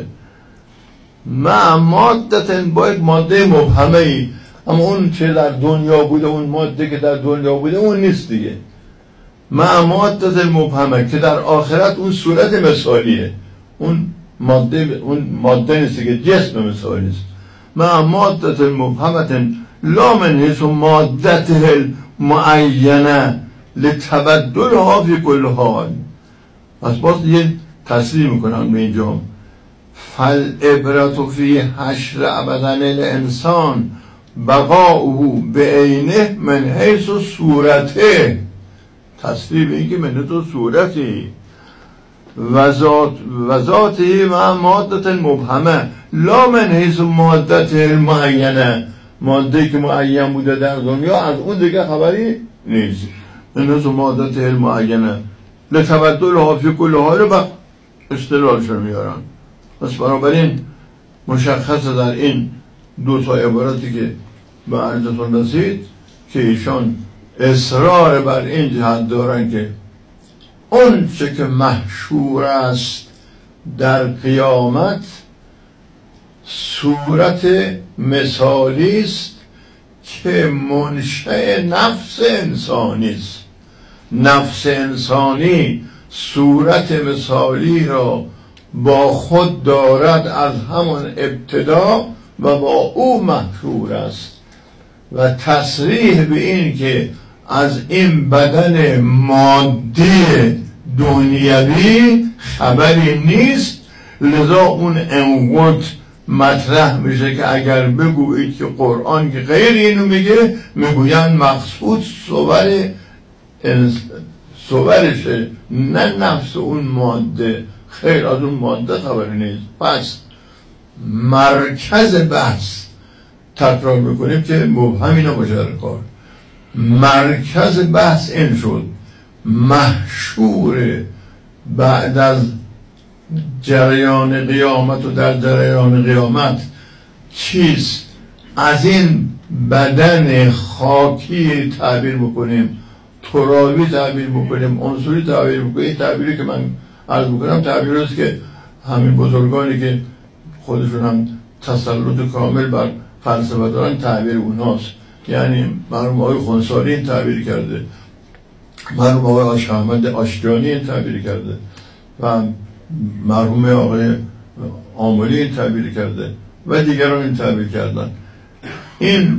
مع مادت، باید ماده مبهمه ای، اما اون چه در دنیا بوده، اون ماده که در دنیا بوده اون نیست دیگه. مع مادت مبهمه که در آخرت اون صورت مثالیه، اون ماده نیست که جسم مثالی است. مع مادت مبهمه لا من حیث مادته المعینه لتبدلها فی کل حال. پس باز یه تصریح میکنم به اینجا فالعبرة فی حشر بدن الانسان بقاؤه بعینه من حیث صورته. تصریح به این که من تو صورتی و ذاتی و مادت مبهمه لا من حیث مادت المعینه، ماده که معین بوده در دنیا از اون دیگه خبری نیست. من حیث مادت المعینه لتبدلها فی کل حال و استدلالش رو میارن. پس بنابراین مشخصه در این دو تا عبارتی که به عرضتون رسید که ایشان اصرار بر این جهت دارن که اون چه که محشور است در قیامت صورت مثالی است که منشأ نفس انسانی است. نفس انسانی صورت مثالی را با خود دارد از همان ابتدا و با او محشور است. و تصریح به این که از این بدن مادی دنیوی خبری نیست، لذا اون انقدر مطرح میشه که اگر بگویید که قرآن که غیر اینو میگه، میگوین مقصود صورشه نه نفس اون ماده. خیر، از اون ماده خبری نیست. پس مرکز بحث تکرار میکنیم که مبهمی نباشه کار. مرکز بحث این شد محشور بعد از جریان قیامت و در جریان قیامت چیست؟ از این بدن خاکی تعبیر میکنیم، ترابی تعبیر میکنیم، عنصری تعبیر میکنیم. این تعبیری که من عرض میکنم تعبیری است که همین بزرگانی که خودشون هم تسلط کامل بر فلسفه دارن تعبیر اوناست. یعنی مرحوم آقای خونساری این تعبیر کرده، مرحوم آقای آش احمد آشتیانی این تعبیر کرده و مرحوم آقای آملی این تعبیر کرده و دیگران این تعبیر کردن. این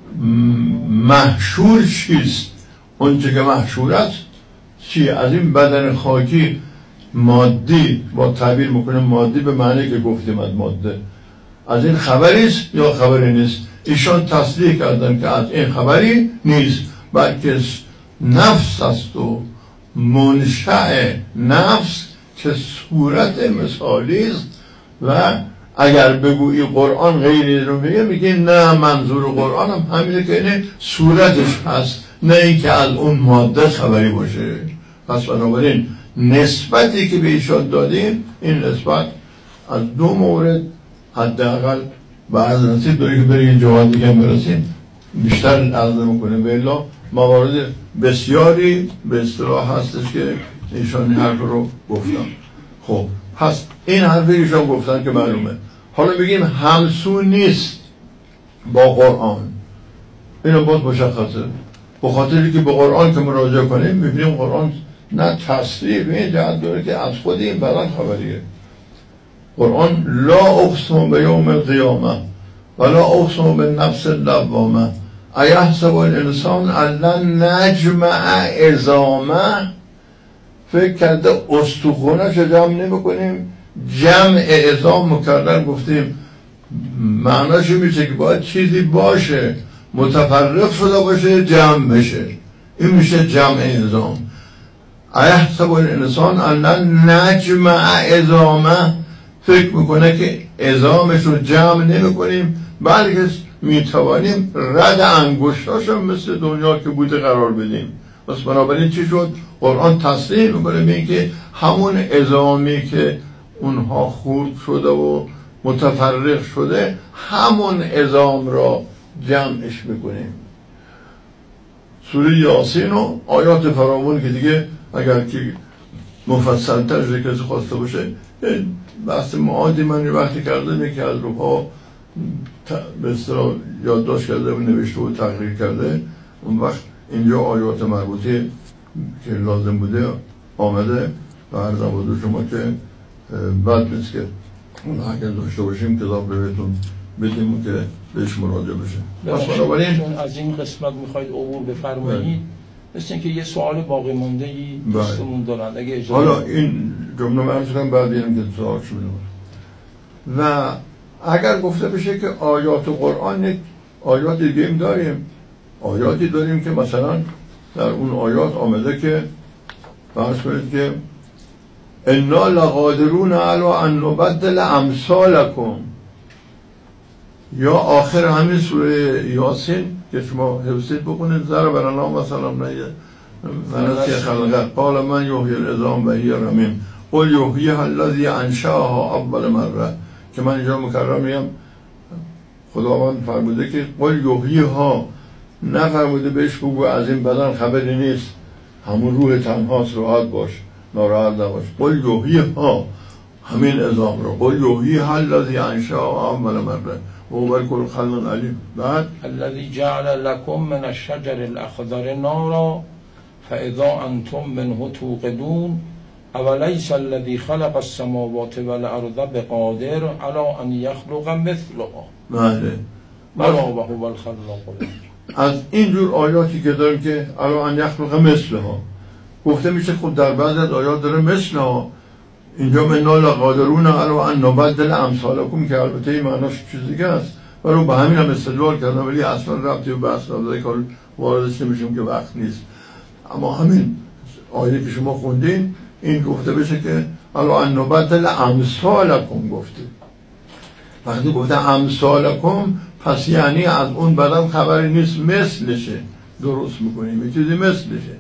محشور چیست؟ اون چه که محشور است چی؟ از این بدن خاکی مادی، با تعبیر میکنه مادی به معنی که گفتیم از ماده، از این خبری است یا خبری نیست؟ ایشان تصدیق کردن که از این خبری نیست، بلکه نفس است و منشأ نفس که صورت مثالی است. و اگر بگویی قرآن غیری رو میگه نه، منظور قرآن هم همینه که اینه صورتش هست، نه اینکه از اون ماده خبری باشه. پس بنابراین نسبتی که به ایشان دادیم این نسبت از دو مورد حداقل بعد نصیب داری که بری این جوان دیگه هم برسیم بیشتر عرضه میکنه. بلا موارد بسیاری به اصطلاح هستش که ایشان حرف رو گفتم. خب پس این حرفی ایشان گفتن که معلومه. حالا بگیم همسو نیست با قرآن، اینو باز مشخصه. به خاطری که به قرآن که مراجعه کنیم میبینیم قرآن نه تصریح به این جهت داره که از خود این بدن خبریه. قرآن لا اقسم به یوم القیامه ولا اقسم به نفس اللوامه ایحسب الانسان ان نجمع عظامه. فکر کرده استخونش رو جمع نمی‌کنیم. جمع عظام مکرر گفتیم معناش میشه که باید چیزی باشه متفرق شده باشه جمع بشه، این میشه جمع عظام. ایحسب الانسان ان نجمع عظامه، فکر میکنه که عظامش رو جمع نمی کنیم بلکه میتوانیم رد انگشتاش رو مثل دنیا که بوده قرار بدیم. پس بنابراین چی شد؟ قرآن تصریح میکنه به این که همون عظامی که اونها خورد شده و متفرق شده همون عظام را جمعش میکنیم. سوره یاسین و آیات فراوان که دیگه اگر که مفصل تر کسی خواسته باشه بحث معادی من وقتی کرده که از روها به اصطلاح یادداشت کرده و نوشته و تحقیق کرده، اون وقت اینجا آیات مربوطه که لازم بوده آمده و عرض حضور شما که بد نیست که اون اگر داشته باشیم کتاب بهتون بدیم که بهش مراجعه بشه. پس بنابراین از این قسمت میخواید عبور بفرمایید، مثل اینکه یه سوال باقی مونده ای دوستمون دارن اگه اجازه. حالا این جمله من کنم بعد اینم که سوال شده و اگر گفته بشه که آیات قرآن آیات دیگه هم داریم، آیاتی داریم که مثلا در اون آیات آمده که فرض کنید که انا لقادرون علی ان نبدل امثالکم، یا آخر همین سوره یاسین که شما حفظید بکنید ضرب لنا مثلا منسی خلقه قال من یحیی العظام و هی رمیم قل یحییها الذی انشأها اول مره، که من اینجا مکرر میگم خداوند فرموده که قل یحییها، نفرموده بهش بگو از این بدن خبری نیست، همون روح تنهاست، راحت باش ناراحت نباش. قل یحییها، همین عظام رو قل یحییها الذی انشأها اول مره و هو بکل خلق علیم. بعد الذی جعل لکم من الشجر الاخضر نارا فاذا انتم منه توقدون اولیس الذی خلق السماوات والارض بقادر علی ان یخلق مثلها. بله بلا و هو الخلاق العلیم. از اینجور آیاتی که داریم که علی ان یخلق مثلها گفته میشه، خود در بعض از آیات داره مثلها، اینجا انا لقادرون علی ان نبدل امثالکم که البته این معناش چیز دیگه است و رو به همین هم استدلال کردم ولی اصلا ربطی به بحث نداره، کار واردش نمیشیم که وقت نیست. اما همین آیه که شما خوندین این گفته بشه که علی ان نبدل امثالکم گفته. وقتی گفته امثالکم پس یعنی از اون بدن خبری نیست، مثلشه درست میکنیم، یه چیزی مثلشه.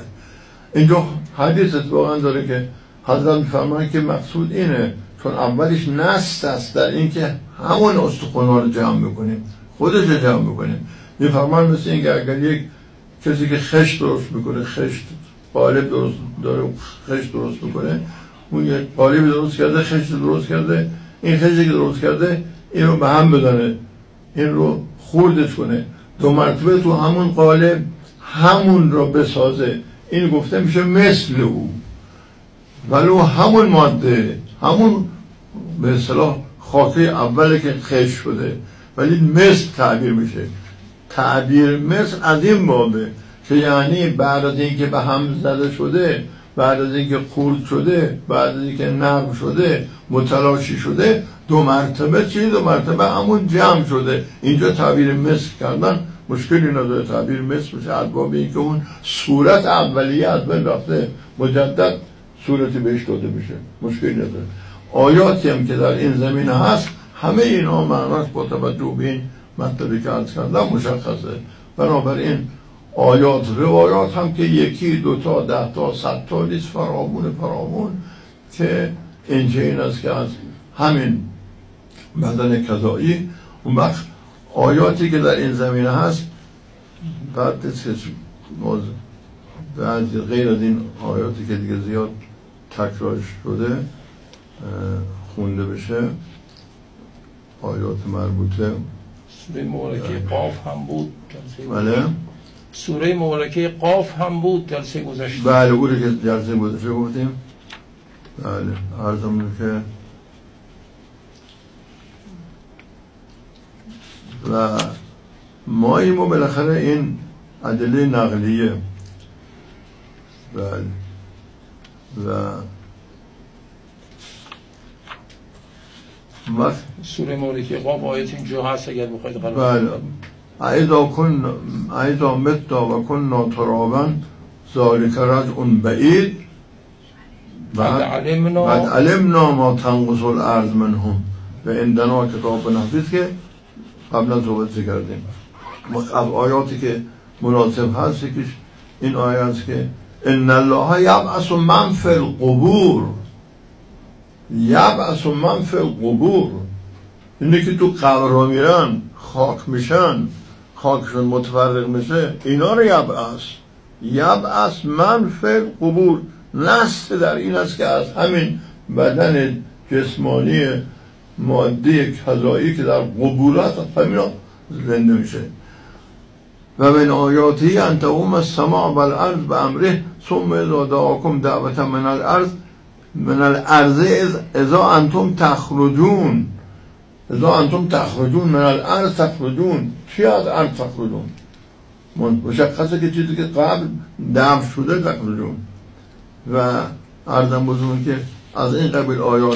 اینجا حدیث اتفاقا داره که حضرت میفرماین که مقصود اینه، چون اولش نست است در این که همون استخوان‌ها رو جمع میکنیم، خودش رو جمع میکنیم. میفرماین مثل این که اگر یک کسی که خشت درست میکنه، خشت قالب درست داره، خشت درست میکنه، اون یک قالب درست کرده، خشت درست کرده، این خشتی که درست کرده این رو به هم بدانه، این رو خوردش کنه، دو مرتبه تو همون قالب همون رو بسازه، این گفته میشه مثل او، ولو همون ماده، همون به اصطلاح خاکه اوله که خشت شده ولی مثل تعبیر میشه. تعبیر مثل از این بابه که یعنی بعد از اینکه به هم زده شده، بعد از اینکه خورد شده، بعد از اینکه نرم شده، متلاشی شده، دو مرتبه دو مرتبه همون جمع شده. اینجا تعبیر مثل کردن مشکلی نداره، تعبیر مثل میشه از باب اینکه اون صورت اولیه از بین رفته، مجدد صورتی بهش داده میشه، مشکلی نداره. آیاتی هم که در این زمینه هست همه اینا معناش با توجه به این مطلبی که عرض کردم مشخصه. بنابراین آیات روایات هم که یکی دوتا 10 تا 100 تا نیست، فرامون که این است که از همین بدن کذایی. اون وقت آیاتی که در این زمینه هست بعد نیست که غیر از این آیاتی که دیگه زیاد تکرار شده خونده بشه، آیات مربوطه. سوره مبارکه قاف هم بود. بله سوره مبارکه قاف هم بود جلسه گذشته. بله اون که جلسه گذشته گفتیم. بله عرضم که و ما ایمو بالاخره این ادله نقلیه. بله و سوره مبارکه قاف آیت اینجا هست اگر بخواید قرار. بله ایضا متنا و کننا ترابا ذالک رجع بعید بعد علمنا ما تنقص الارض منهم و عندنا کتاب نحفظ که قبلا صحبت کردیم. آیاتی که مناسب هست که این آیه است که ان الله یبعث من فی القبور، یبعث من فی القبور، اینه که تو قبر را میرن خاک میشن، خاکشون متفرق میشه، اینا رو یبعث من فی القبور. نص در این است که از همین بدن جسمانی ماده کذایی که در قبورات همینا زنده میشه. و من آیاتی ان تقوم السماء والارض بامره ثم اذا دعاکم دعوة من الارض اذا انتم تخرجون، اذا انتم تخرجون من الارض تخرجون. چی از ارض تخرجون؟ مشخصه که چیزی که قبل دفع شده تخرجون. و عرضم بزرگم که از این قبیل آیات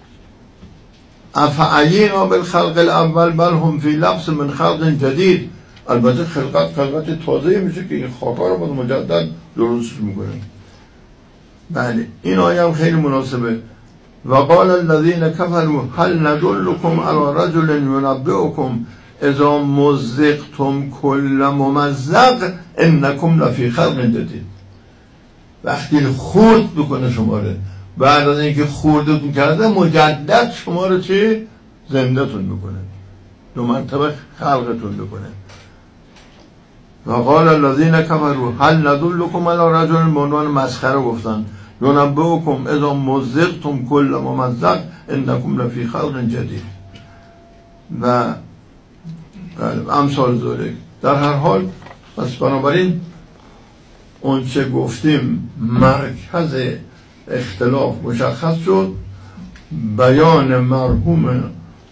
افعینا بالخلق الاول بل هم فی لبس من خلق جدید. البته خلقت تازه میشه که این خاکا رو باز مجدد درست میکنه. بله این آیه هم خیلی مناسبه. و قال الذین کفروا هل ندلکم علی رجل ینبئکم اذا مزقتم کل ممزق انکم لفی خلق جدید. وقتی خورد بکنه شما رو، بعد از اینکه خوردتون کرده مجدد شما رو چی؟ زنده‌تون بکنه، دو مرتبه خلقتون بکنه. و قال الذین کفروا هل ندلکم علی رجل، به عنوان مسخره گفتن، ینبئکم اذا مزقتم کل ممزق انکم لفی خلق جدید و امثال ذلک. در هر حال پس بنابراین اون چه گفتیم مرکز اختلاف مشخص شد. بیان مرحوم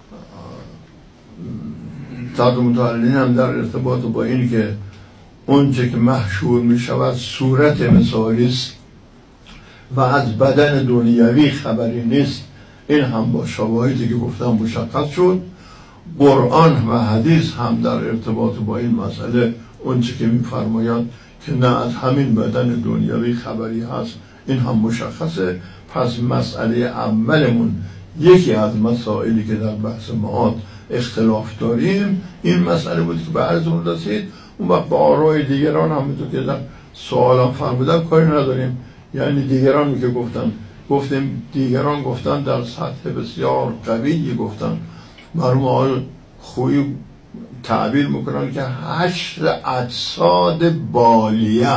صدر متعلین هم در ارتباط با این که اون چه که محشور می شود صورت مثالی است و از بدن دنیوی خبری نیست، این هم با شواهدی که گفتم مشخص شد. قرآن و حدیث هم در ارتباط با این مسئله اون چه که می فرماید که نه از همین بدن دنیوی خبری هست، این هم مشخصه. پس مسئله اولمون یکی از مسائلی که در بحث معاد اختلاف داریم این مسئله بود که به عرضمون رسید. اون وقت با آرای دیگران همونطور که در سوالم فرمودن کاری نداریم. یعنی دیگران که گفتیم دیگران گفتن در سطح بسیار قوی گفتن. مرحوم آقای خویی تعبیر میکنن که 8 اجساد بالیه.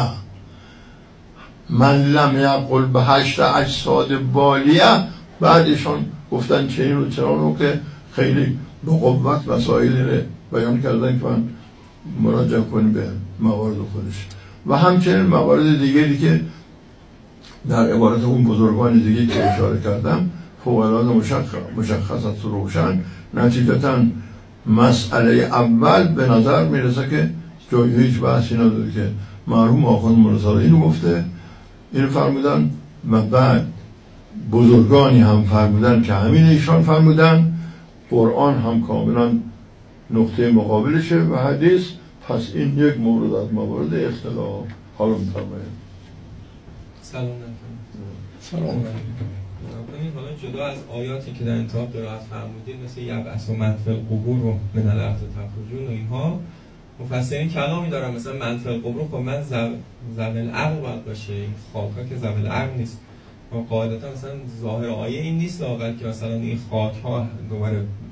من لم یقل به 8 اجساد بالیه، بعدشون گفتن چنین و چنان که خیلی به قوت مسائلی رو بیان کردن که من مراجعه کنیم به موارد خودش. و همچنین موارد دیگری که در عبارت اون بزرگان دیگه که اشاره کردم فوق العاده مشخص است و روشن. نتیجتاً مسئله اول به نظر میرسه که جای هیچ بحثی نداره که مرحوم آخوند مرسل اینو گفته، اینو فرمودن و بعد بزرگانی هم فرمودن که همین ایشان فرمودن. قرآن هم کاملا نقطه مقابلشه و حدیث. پس این یک مورد از موارد اختلاف. حالا می‌فرمایید. سلام علیکم. حالا جدا از آیاتی که در انتها قرائت فرمودید مثل یبعث و من فی القبور و من الارض تخرجون و اینها، مفسرین کلامی دارن مثلا من فی القبور خب من ذوی العقل باید باشه، این خاکا که ذوی العقل نیست. و قاعدتا مثلا ظاهر آیه این نیست واقعا که مثلا این خاک ها دوباره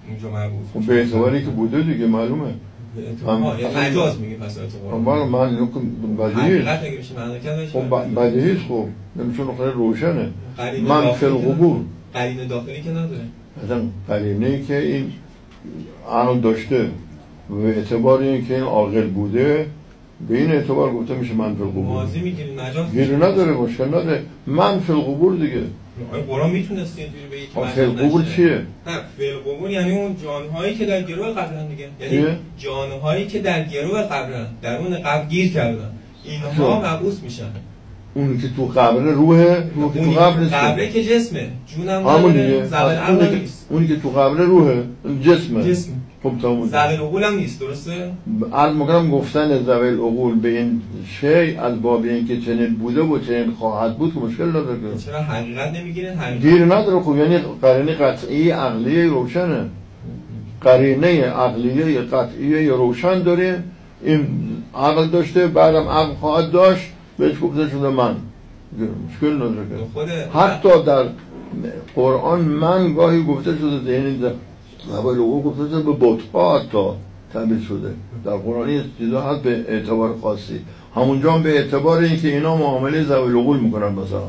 اونجا مربوط خب به اعتباری که بوده دیگه معلومه. مجاز میگه پس اعتبار. من اینو بدیهی. خب بدیهی است. خب نمیتونه خیلی روشنه. من فی القبور قرینه داخلی که نداره. مثلا قرینه‌ای که این عقل داشته و به اعتبار اینکه این عاقل بوده به این اعتبار گفته میشه من فی القبور. ماضی میگیریم مجاز. گیری نداره، مشکل نداره. من فی القبور دیگه. قرآن میتونست اینجوری بگه که فی القبور چیه؟ نه فی القبور یعنی اون جانهایی که در گروه قبرن دیگه. یعنی جانهایی که در گروه قبرن، درون قبر گیر کردن. اینها مبعوث میشن. اون که تو قبر روحه، روح که تو قبر نیست. قبره که جسمه، جونم نداره، زبل عقل نیست. اونی که تو قبر روحه، جسمه. خب تمام. زبل عقول هم نیست، درسته؟ عرض می‌کنم گفتن زبل عقول به این شی از باب اینکه چنین بوده و چنین خواهد بود که مشکل نداره. چرا حقیقت نمیگیرن؟ گیر نداره. خب یعنی قرینه قطعی عقلی روشنه. قرینه عقلیه قطعی روشن داره. این عقل داشته، بعدم عقل خواهد داشت، بهش گفته شده من. مشکل نداره. حتی در قرآن من گاهی گفته شده، یعنی در زبان لغو گفته شده به بت‌ها حتی تعبیر شده. در قرآن این چیزا هست به اعتبار خاصی. همونجا هم به اعتبار اینکه اینا معامله زبان لغو میکنن مثلا.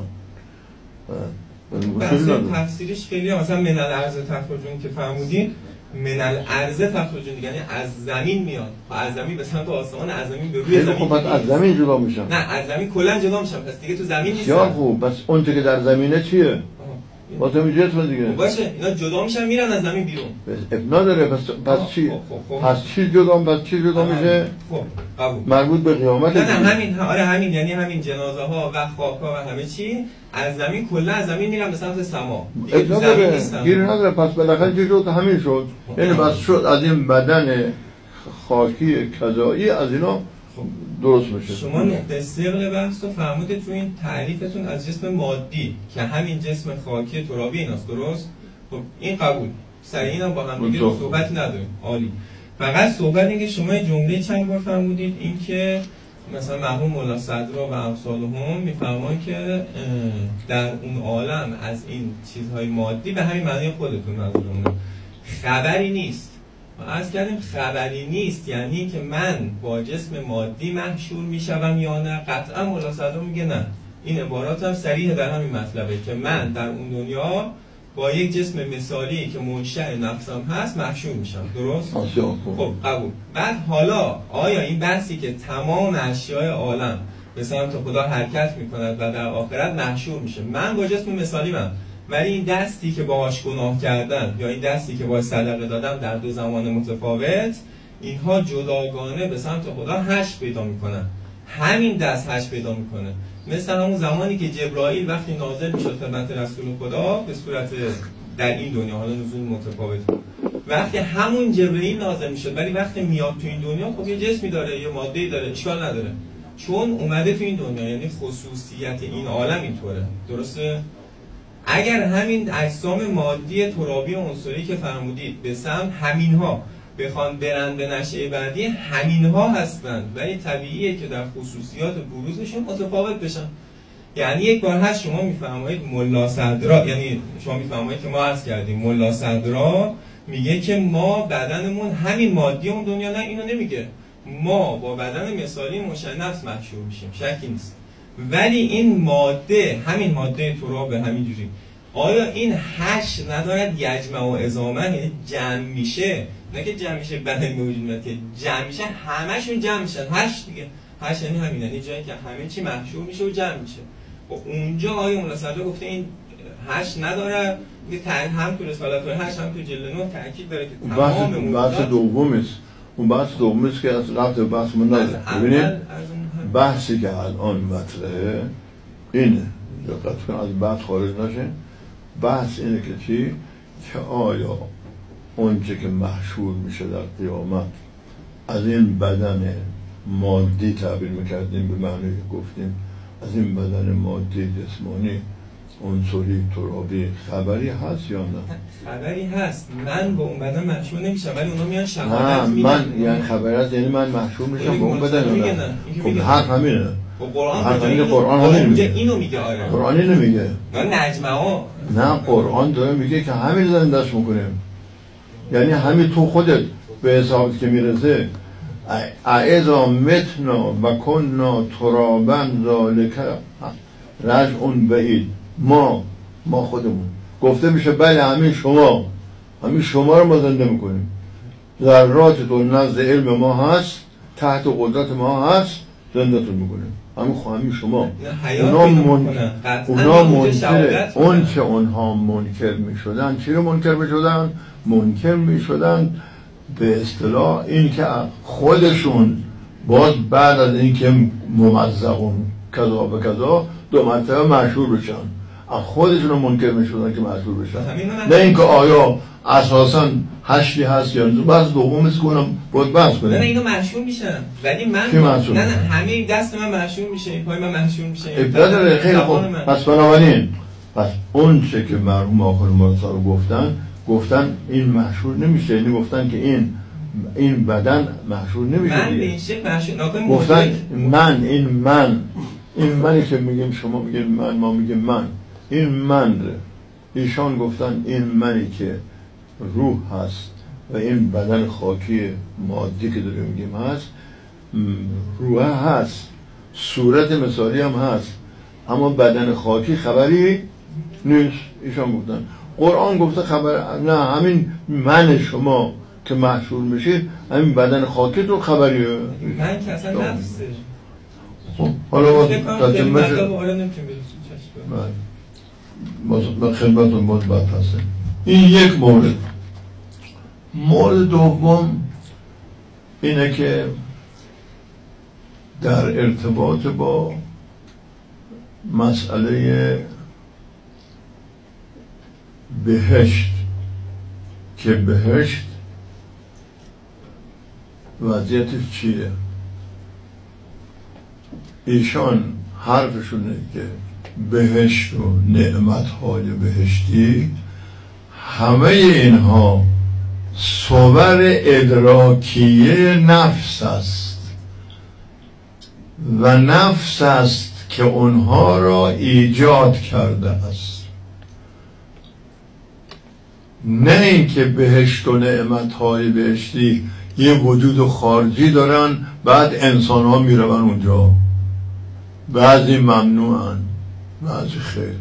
تفسیرش خیلی مثلا من الارض تخرجون که فرمودین، من الارض تخرجون یعنی از زمین میاد. از زمین به سمت آسمان، از زمین به روی زمین. خب از زمین جدا میشن. نه از زمین کلا جدا میشن. پس دیگه تو زمین نیستن. یا خوب بس اون که در زمینه چیه؟ واسه جسم دیگه. باشه اینا جدا میشن میرن از زمین بیرون. ابنا داره. پس چی؟ پس چی جدا میشه؟ خب قبول. مربوط به قیامت. نه همین. آره همین، یعنی همین جنازه ها و خاک ها و همه چی از زمین کلا از زمین میرن به سمت سما. ابنا داره. گیر نداره. پس بالاخره چی شد؟ همین شد. یعنی بس شد از این بدن خاکی کذایی از اینا درست میشه. شما نقطه ثقل بحث رو فرمودید تو این تعریفتون از جسم مادی که همین جسم خاکی ترابی ایناست، درست؟ خب این قبول. سر اینم با هم دیگه صحبت نداریم. عالی. فقط صحبت اینه که شما جمله چند بار فرمودید این که مثلا مرحوم مولا صدرا و امثالهم میفرمان که در اون عالم از این چیزهای مادی به همین معنی خودتون منظورمونه خبری نیست. عرض کردیم خبری نیست یعنی که من با جسم مادی محشور میشوم یا نه. قطعا مولا صدرا میگه نه. این عبارات هم صریح در همین مطلبه که من در اون دنیا با یک جسم مثالی که منشأ نفسم هست محشور میشم، درست؟ خب قبول. بعد حالا آیا این بحثی که تمام اشیاء عالم به سمت خدا حرکت میکند و در آخرت محشور میشه، من با جسم مثالی من، ولی این دستی که باهاش گناه کردن یا این دستی که باهاش صدقه دادم در دو زمان متفاوت، اینها جداگانه به سمت خدا حشر پیدا میکنن. همین دست حشر پیدا میکنه. مثل همون زمانی که جبرائیل وقتی نازل میشد خدمت رسول خدا به صورت در این دنیا، حالا نزول متفاوت، وقتی همون جبرائیل نازل میشد ولی وقتی میاد تو این دنیا خب یه جسمی داره، یه ماده‌ای داره، اشکال نداره چون اومده تو این دنیا. یعنی خصوصیت این عالم اینطوره، درسته؟ اگر همین اجسام مادی ترابی عنصری که فرمودید به سمت همینها بخوان برن به نشأه بعدی، همینها هستند، ولی طبیعیه که در خصوصیات بروزشون متفاوت بشن. یعنی یک بار هست شما میفرمایید ملا صدرا، یعنی شما میفرمایید که ما عرض کردیم ملا صدرا میگه که ما بدنمون همین مادی اون دنیا، نه اینو نمیگه، ما با بدن مثالی مشنفس محشور میشیم، شکی نیست. ولی این ماده، همین ماده تراب همینجوری، آیا این حشر ندارد یجمع و ازامه، یعنی جمع میشه، نه که جمع میشه بدن موجود میاد، که جمع میشه همشون جمع میشن. حشر دیگه، حشر یعنی همین، یعنی جایی که همه چی محشور میشه و جمع میشه. و اونجا آیا مولا صدرا گفته این حشر نداره، هم تو رسالت های حشر هم تو جلد 9 تاکید داره که تمام موجودات. بحث دومیست، اون بحث دومیست که از رفت بحث من نداره. ببینید بحثی که الان مطرحه اینه، دقت کن از بحث خارج نشه. بحث اینه که چی؟ که آیا اونچه که محشور میشه در قیامت از این بدن مادی تعبیر میکردیم به معنی که گفتیم، از این بدن مادی جسمانی عنصری ترابی خبری هست یا نه؟ خبری هست. من با اون بدن محشور نمیشم ولی اونا میان شهادت میدن. من یعنی خبری هست یعنی من محشور میشم با اون بدن یا نه؟ خب حرف همینه. قرآن همینه. اینو میگه. آره قرآن اینو میگه. نه نجمه ها. نه قرآن داره میگه که همین زن دست میکنیم. یعنی همین تو خودت به حسابت که میرسه اعزا متنا و کننا ترابا ذالک رجع بعید، ما خودمون گفته میشه بله همین شما رو ما زنده میکنیم، ذراتتون نزد علم ما هست، تحت قدرت ما هست، زندهتون میکنیم، همین شما. اونا منکره اون که اونها منکر میشدن. چی رو منکر میشدن؟ منکر میشدن به اصطلاح این که خودشون باز بعد از اینکه ممزقون کذا به کذا 2 مرتبه مشهور بشن، خودشون رو منکر میشدن که مشهور بشن، نه اینکه آیا اساسا هشتی هست یا نه. بس دومش کنم بود بس کنم. نه اینو مشهور میشن ولی من نه همه دست من مشهور میشه، پای من مشهور میشه. ابتدا خیلی خوب. پس بنابراین اون چه که مرحوم آقای مرسا رو گفتن این مشهور نمیشه، یعنی گفتن که این بدن مشهور نمیشه. من به این شکل مشهور گفتن این منی که میگیم شما میگین من، ما میگیم من، این من ایشان گفتن این منی که روح هست و این بدن خاکی مادی که داریم میگیم هست، روح هست، صورت مثالی هم هست، اما بدن خاکی خبری نیست. ایشان گفتن قرآن گفته خبر نه، همین من شما که محشور میشید همین بدن خاکی تو خبریه. من که اصلا نفسه. حالا با خدمتون باز باید هسته. این یک مورد. مورد دوم اینه که در ارتباط با مسئله بهشت، که بهشت وضعیتش چیه؟ ایشان حرفشونه که بهشت و نعمت‌های بهشتی همه اینها صور ادراکیه نفس است و نفس است که اونها را ایجاد کرده است، نه اینکه بهشت و نعمت‌های بهشتی یه وجود خارجی دارن بعد انسان ها میرون اونجا، بعضی ممنوعن بعضی خیر.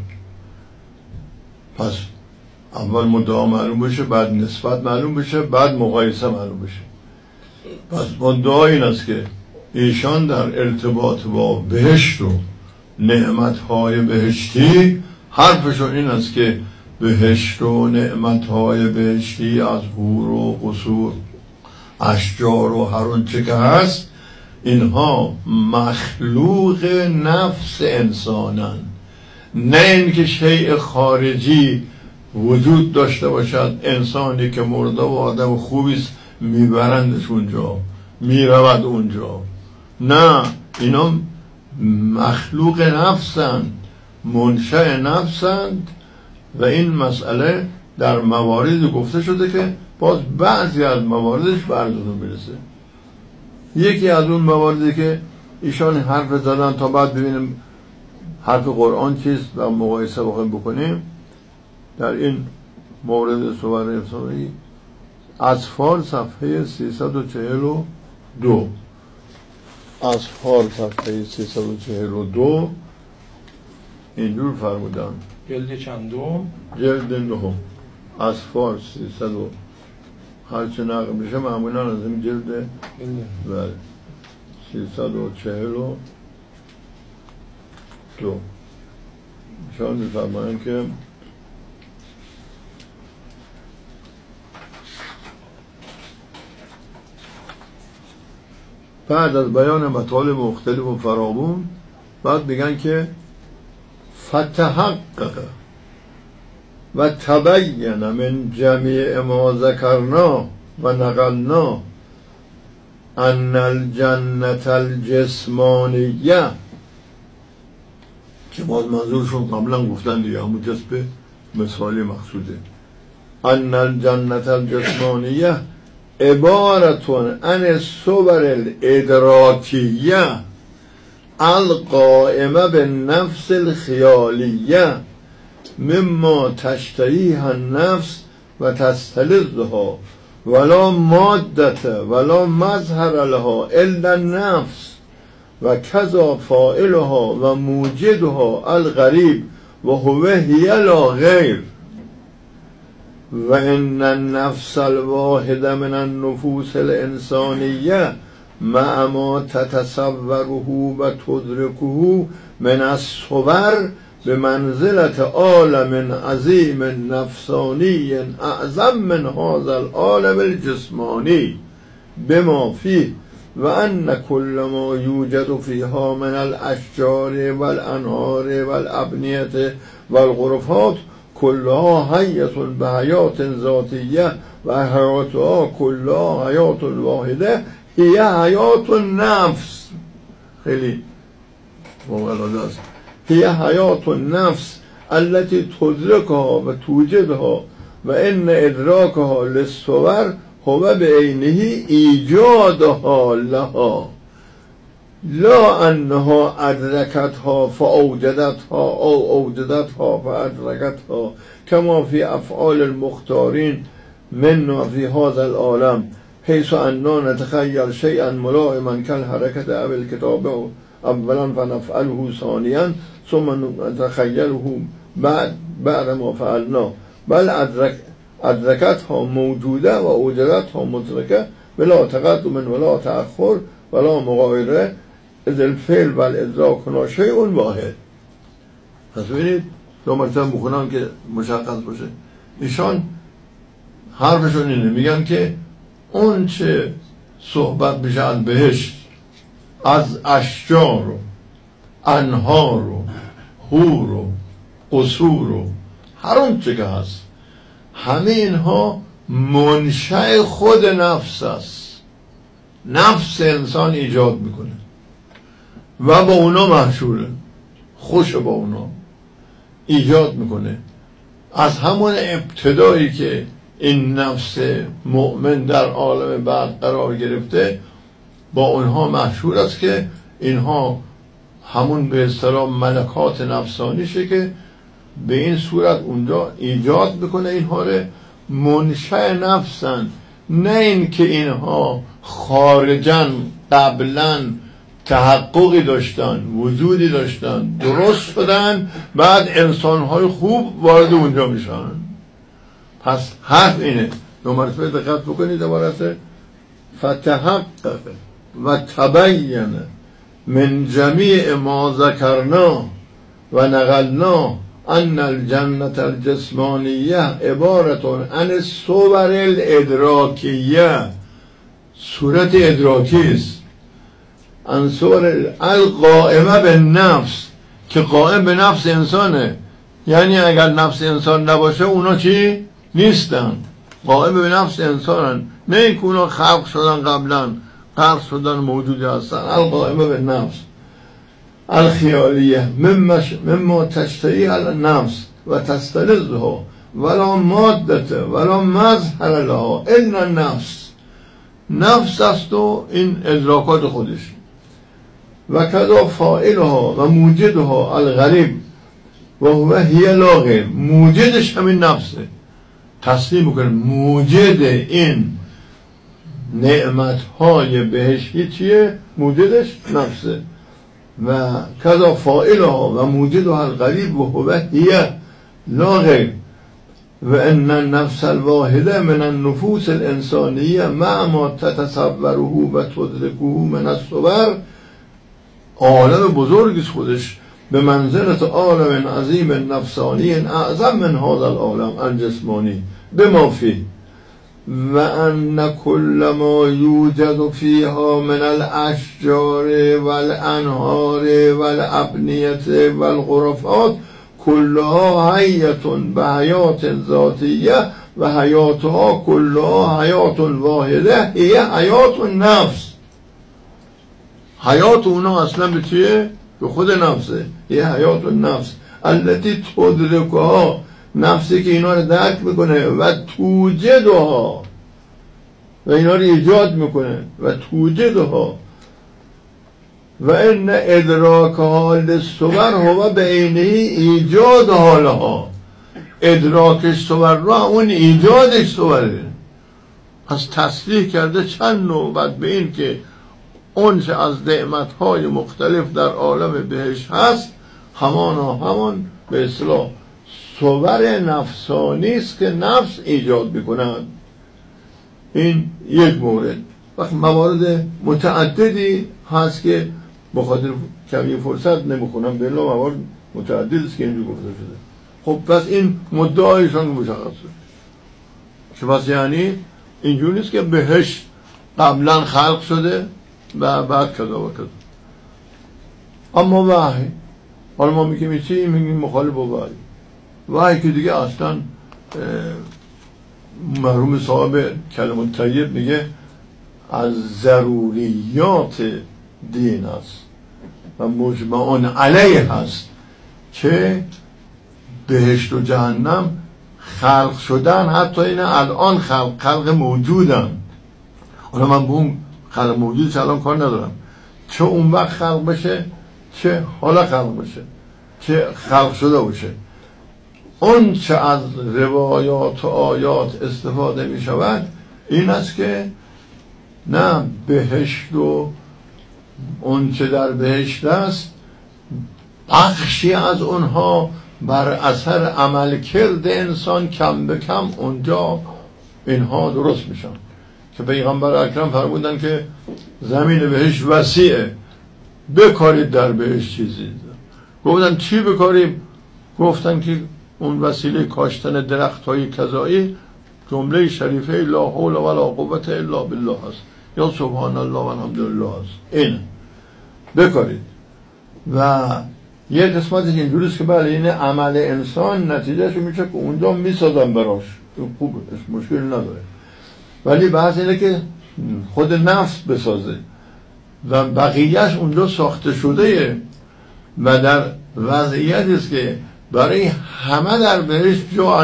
پس اول مدعا معلوم بشه، بعد نسبت معلوم بشه، بعد مقایسه معلوم بشه. پس مدعا این است که ایشان در ارتباط با بهشت و نعمتهای بهشتی حرفشون این است که بهشت و نعمتهای بهشتی از حور و قصور، اشجار و هر اون چه که هست، اینها مخلوق نفس انسانن، نه اینکه شیء خارجی وجود داشته باشد. انسانی که مرده و آدم خوبیست میبرندش اونجا، میرود اونجا، نه، اینا مخلوق نفسند، منشأ نفسند. و این مسئله در مواردی گفته شده که باز بعضی از مواردش بردارون میرسه. یکی از اون مواردی که ایشان حرف زدن تا بعد ببینیم حرف قرآن چیست و مقایسه بکنیم در این مورد صور انسانی. اطفال صفحه 342. اطفال صفحه 342 اینجور فرمودن. جلد چندم؟ جلد نهم. اطفال 300 هرچه نقل میشه معمولا از این جلد 342 شان میفرمایند که بعد از بیان مطالب مختلف و فراوون بعد میگن که فتحقق و تبین من جمیع ما ذکرنا و نقلنا ان الجنت الجسمانیه، که باز منظورشون قبلا گفتن دیگه همون جسم مثالی مقصوده. ان الجنت الجسمانیه عبارتون عن الصور الادراکیه القائمه بالنفس الخیالیه مما تشتهیها النفس و تستلذها ولا مادت ولا مظهر لها الا النفس و کذا فاعلها و موجدها الغریب و هو هی لا غیر و ان النفس الواحد من النفوس الانسانیه مع ما تتصوره و تدرکه من الصور بمنزلة عالم عظیم نفسانی اعظم من هذا العالم الجسمانی بما فيه و ان كل ما يوجد فيها من الاشجار والانهار والابنیه والغرفات كلها حیة بحیات ذاتیه و حیاتها كلها حیات واحده هي حیات النفس. خیلی مغلظه است. هي حیات النفس التي تدركها و توجدها و ان ادراکها للصور هو بعینه ایجادها لها لا انها ادرکتها فاوجدتها او اوجدتها فادرکتها كما في افعال المختارین من في هذا العالم حيث اننا نتخيل شيئا ملائما كالحركة او الكتاب اولا فنفعله ثانيا ثم نتخيله بعد ما فعلنا بل ادرکتها موجوده و اوجدتها مدرکه ولا تقدم ولا تأخر ولا مغایره از الفعل و الادراک هنا شیء واحد. پس ببینید دو مرتبه بخونم که مشخص باشه. ایشان حرفشون اینه، میگن که اون چه صحبت میشه از بهشت، از اشجار و انهار و حور و قصور و هر اون چه که هست، همه اینها منشأ خود نفس است. نفس انسان ایجاد میکنه و با اونا محشوره، خوش با اونا ایجاد میکنه. از همون ابتدایی که این نفس مؤمن در عالم بعد قرار گرفته با اونها محشور است که اینها همون به اصطلاح ملکات نفسانیشه که به این صورت اونجا ایجاد میکنه. اینها رو منشأ نفسن، نه این که اینها خارجن قبلا تحققی داشتن، وجودی داشتن، درست شدن، بعد انسانهای خوب وارد اونجا میشن. پس حرف اینه، دو مرتبه دقت بکنید عبارت فتحقق و تبین من جمیع ما ذکرنا و نقلنا ان الجنة الجسمانیه عبارت عن الصور الادراکیه، صورت ادراکی است، عن صور القائمه به نفس که قائم به نفس انسانه. یعنی اگر نفس انسان نباشه اونا چی؟ نیستن، قائم به نفس انسانن، نه این که اونا خلق شدن قبلا، خلق شدن موجودی هستن. القائمه به نفس الخیالیه مما تشتهی النفس و تستلذها ولا مادت ولا مظهر لها الا النفس. نفس است و این ادراکات خودش. و کذا فاعلها و موجدها الغریب و هو هی لا غیر. موجدش همین نفسه. تسلیم میکنه موجد این نعمتهای بهشتی چیه؟ موجدش نفسه. و کذا فاعلها و موجدها الغریب و هو هی لا غیر و ان النفس الواحده من النفوس الانسانیه مع ما تتصوره و تدرکه من الصور. عالم بزرگی خودش به منزلت عالم عظیم نفسانی اعظم من هذا العالم الجسمانی بما فيه و ان كل ما یوجد فيها من الاشجار والانهار والابنیه والغرفات كلها حیة بحیات ذاتیه و حیاتها كلها حیات واحده هی حیات النفس. حیات اونا اصلا به چیه؟ به خود نفسه. هی حیات النفس التي تدرکها، نفسی که اینا رو درک میکنه و توجدها و اینا رو ایجاد میکنه و توجدها و ان ادراکها للصور هو بعینه ایجادها لها. ادراکش صور را اون ایجادش صوره. پس تصریح کرده چند نوبت به این که اونچه از نعمتهای مختلف در عالم بهشت هست همان به اصطلاح صور نفسانی است که نفس ایجاد میکنند. این یک مورد. وقت موارد متعددی هست که بخاطر کمی فرصت نمیخونم، به الله موارد متعدد است که اینجور گفته شده. خب پس این مدعایشان مشخصه که پس یعنی اینجور نیست که بهشت قبلا خلق شده و بعد کذا و کذا. اما وحی، حالا ما میگیم چی؟ میگیم مخالف با وحی. وحی که دیگه اصلا مرحوم صاحب کلمات طیب میگه از ضروریات دین است و مجمعان علیه هست که بهشت و جهنم خلق شدن، حتی این الان خلق موجودن. حالا من به اون خلق موجودش الان کار ندارم، چه اون وقت خلق بشه چه حالا خلق بشه چه خلق شده باشه. اون چه از روایات و آیات استفاده می شود این است که نه بهشت و اون چه در بهشت است بخشی از اونها بر اثر عمل کرد انسان کم به کم اونجا اینها درست میشن که پیغمبر اکرم فرمودن که زمین بهشت وسیعه، بکارید در بهشت چیزی. گفتن چی بکاریم؟ گفتن که اون وسیله کاشتن درخت های کذایی جمله شریفه لا حول ولا قوة الا بالله هست یا سبحان الله و الحمدلله هست. این بکارید. و یه قسمتش اینجوریست که بله این عمل انسان نتیجهش میشه که اونجا میسازن براش، خوبه، مشکل نداره، ولی بحث اینه که خود نفس بسازه و بقیهش اونجا ساخته شده و در وضعیتی است که برای همه در بهشت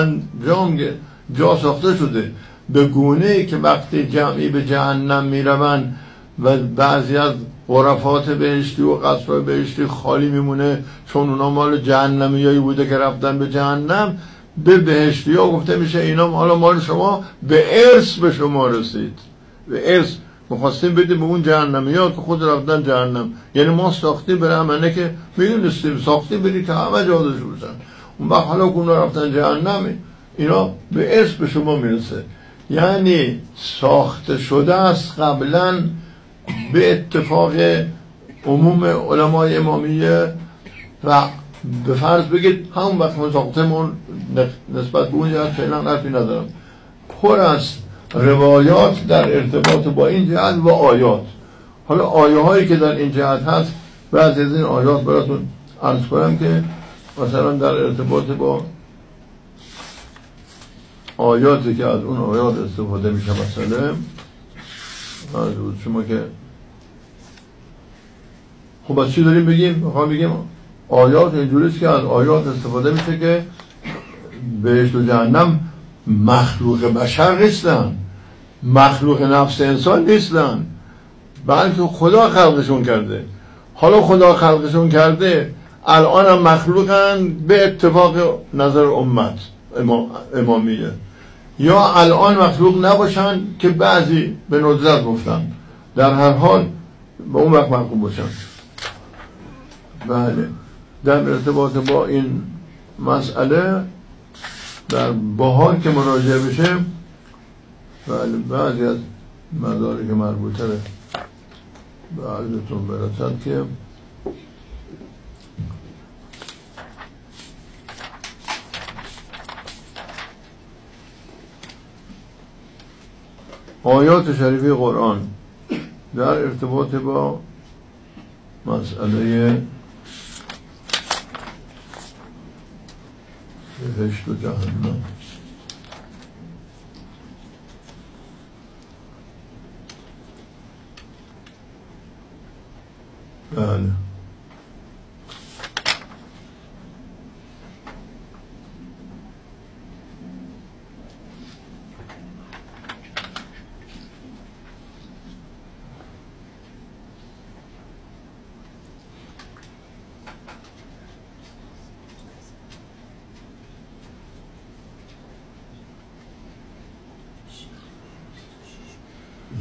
جا ساخته شده، به گونه‌ای که وقتی جمعی به جهنم میروند و بعضی از غرفات بهشتی و قصرهای بهشتی خالی میمونه چون اونا مال جهنمیایی بوده که رفتن به جهنم، به بهشتی ها گفته میشه اینا حالا مال شما به ارث به شما رسید، به ارث میخواستیم بدیم به اون جهنمی ها که خود رفتن جهنم. یعنی ما ساختیم برای همه که میدونستیم ساختیم برای که همه جادش بودن، اون وقت حالا که اونا رفتن جهنم اینا به ارث به شما میرسه. یعنی ساخته شده است قبلا به اتفاق عموم علمای امامیه و به فرض بگید همون وقت ما ساختمون نسبت به اون جهت فعلا حرفی ندارم، پر است روایات در ارتباط با این جهت و آیات. حالا آیه هایی که در این جهت هست بعضی از این آیات براتون عرض کنم که مثلا در ارتباط با آیاتی که از اون آیات استفاده میشه، مثلا از شما که خب از چی داریم بگیم؟ میخوام بگیم آیات اینجوریست که از آیات استفاده میشه که بهشت و جهنم مخلوق بشر نیستن، مخلوق نفس انسان نیستن، بلکه خدا خلقشون کرده. حالا خدا خلقشون کرده الان هم مخلوقن به اتفاق نظر امت امامیه، یا الان مخلوق نباشن که بعضی به ندرت گفتن، در هر حال به اون وقت مخلوق باشن. بله در ارتباط با این مسئله در بهار که مراجعه بشه بله بعضی از مدارک مربوطه به عرضتون برسد که آیات شریفه قرآن در ارتباط با مسئله بهشت و جهنم بله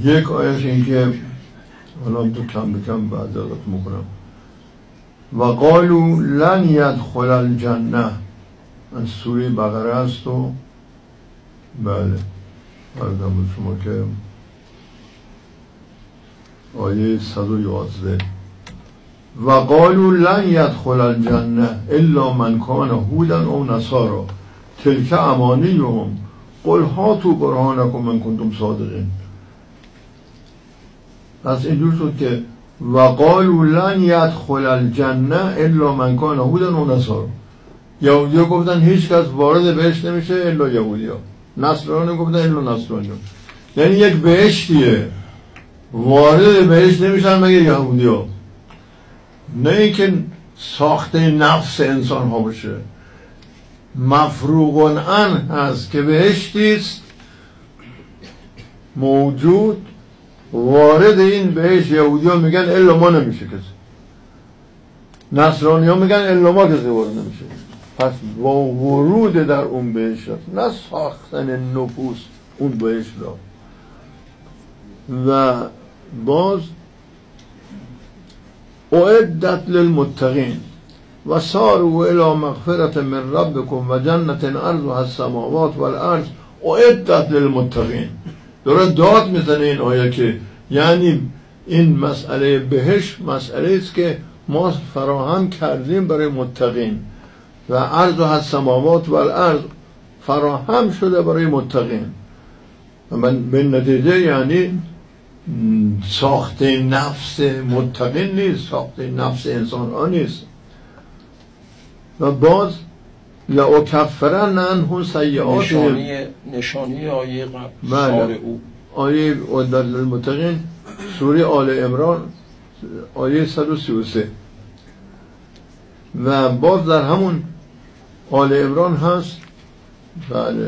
یک آیش این که حالا تو کم بکم بعد ازت میکنم و قالوا لن يدخل الجنه، از سوره بقره است و بله عرضم به شما که آیه 111 و قالوا لن يدخل الجنه الا من كان هودا او نصارا تلك امانیهم قل هاتوا برهانکم ان کنتم صادقین. پس اینجور شد که و قالوا لن يدخل الجنه الا من كان هودا او نصارا. یهودی ها گفتن هیچ کس وارد بهشت نمیشه الا یهودی ها، نصرانی گفتن الا نصرانی ها. یعنی یک بهشتیه وارد بهشت نمیشن مگه یهودی ها، نه اینکه ساخته نفس انسان ها باشه. مفروغ عن هست که بهشتیست موجود، وارد این بهشت یهودی ها میگن الا ما نمیشه کسی، نصرانی ها میگن الا ما کسی وارد نمیشه. پس با ورود در اون بهشت نه ساختن نفوس اون بهشت را. و باز اعدت للمتقین و ساروا الی مغفرة من ربکم و جنة عرضها السماوات والارض اعدت للمتقین. داره داد میزنه این آیه که یعنی این مسئله بهشت مسئله است که ما فراهم کردیم برای متقین و عرضها السماوات والارض فراهم شده برای متقین. من به نتیجه یعنی ساخته نفس متقین نیست، ساخته نفس انسان ها نیست. و باز لأکفرن عنهم سیئاتهم، نشانی آیه قبل بله آیه اعدت للمتقین سوره آل عمران آیه 133 و باز در همون آل عمران هست بله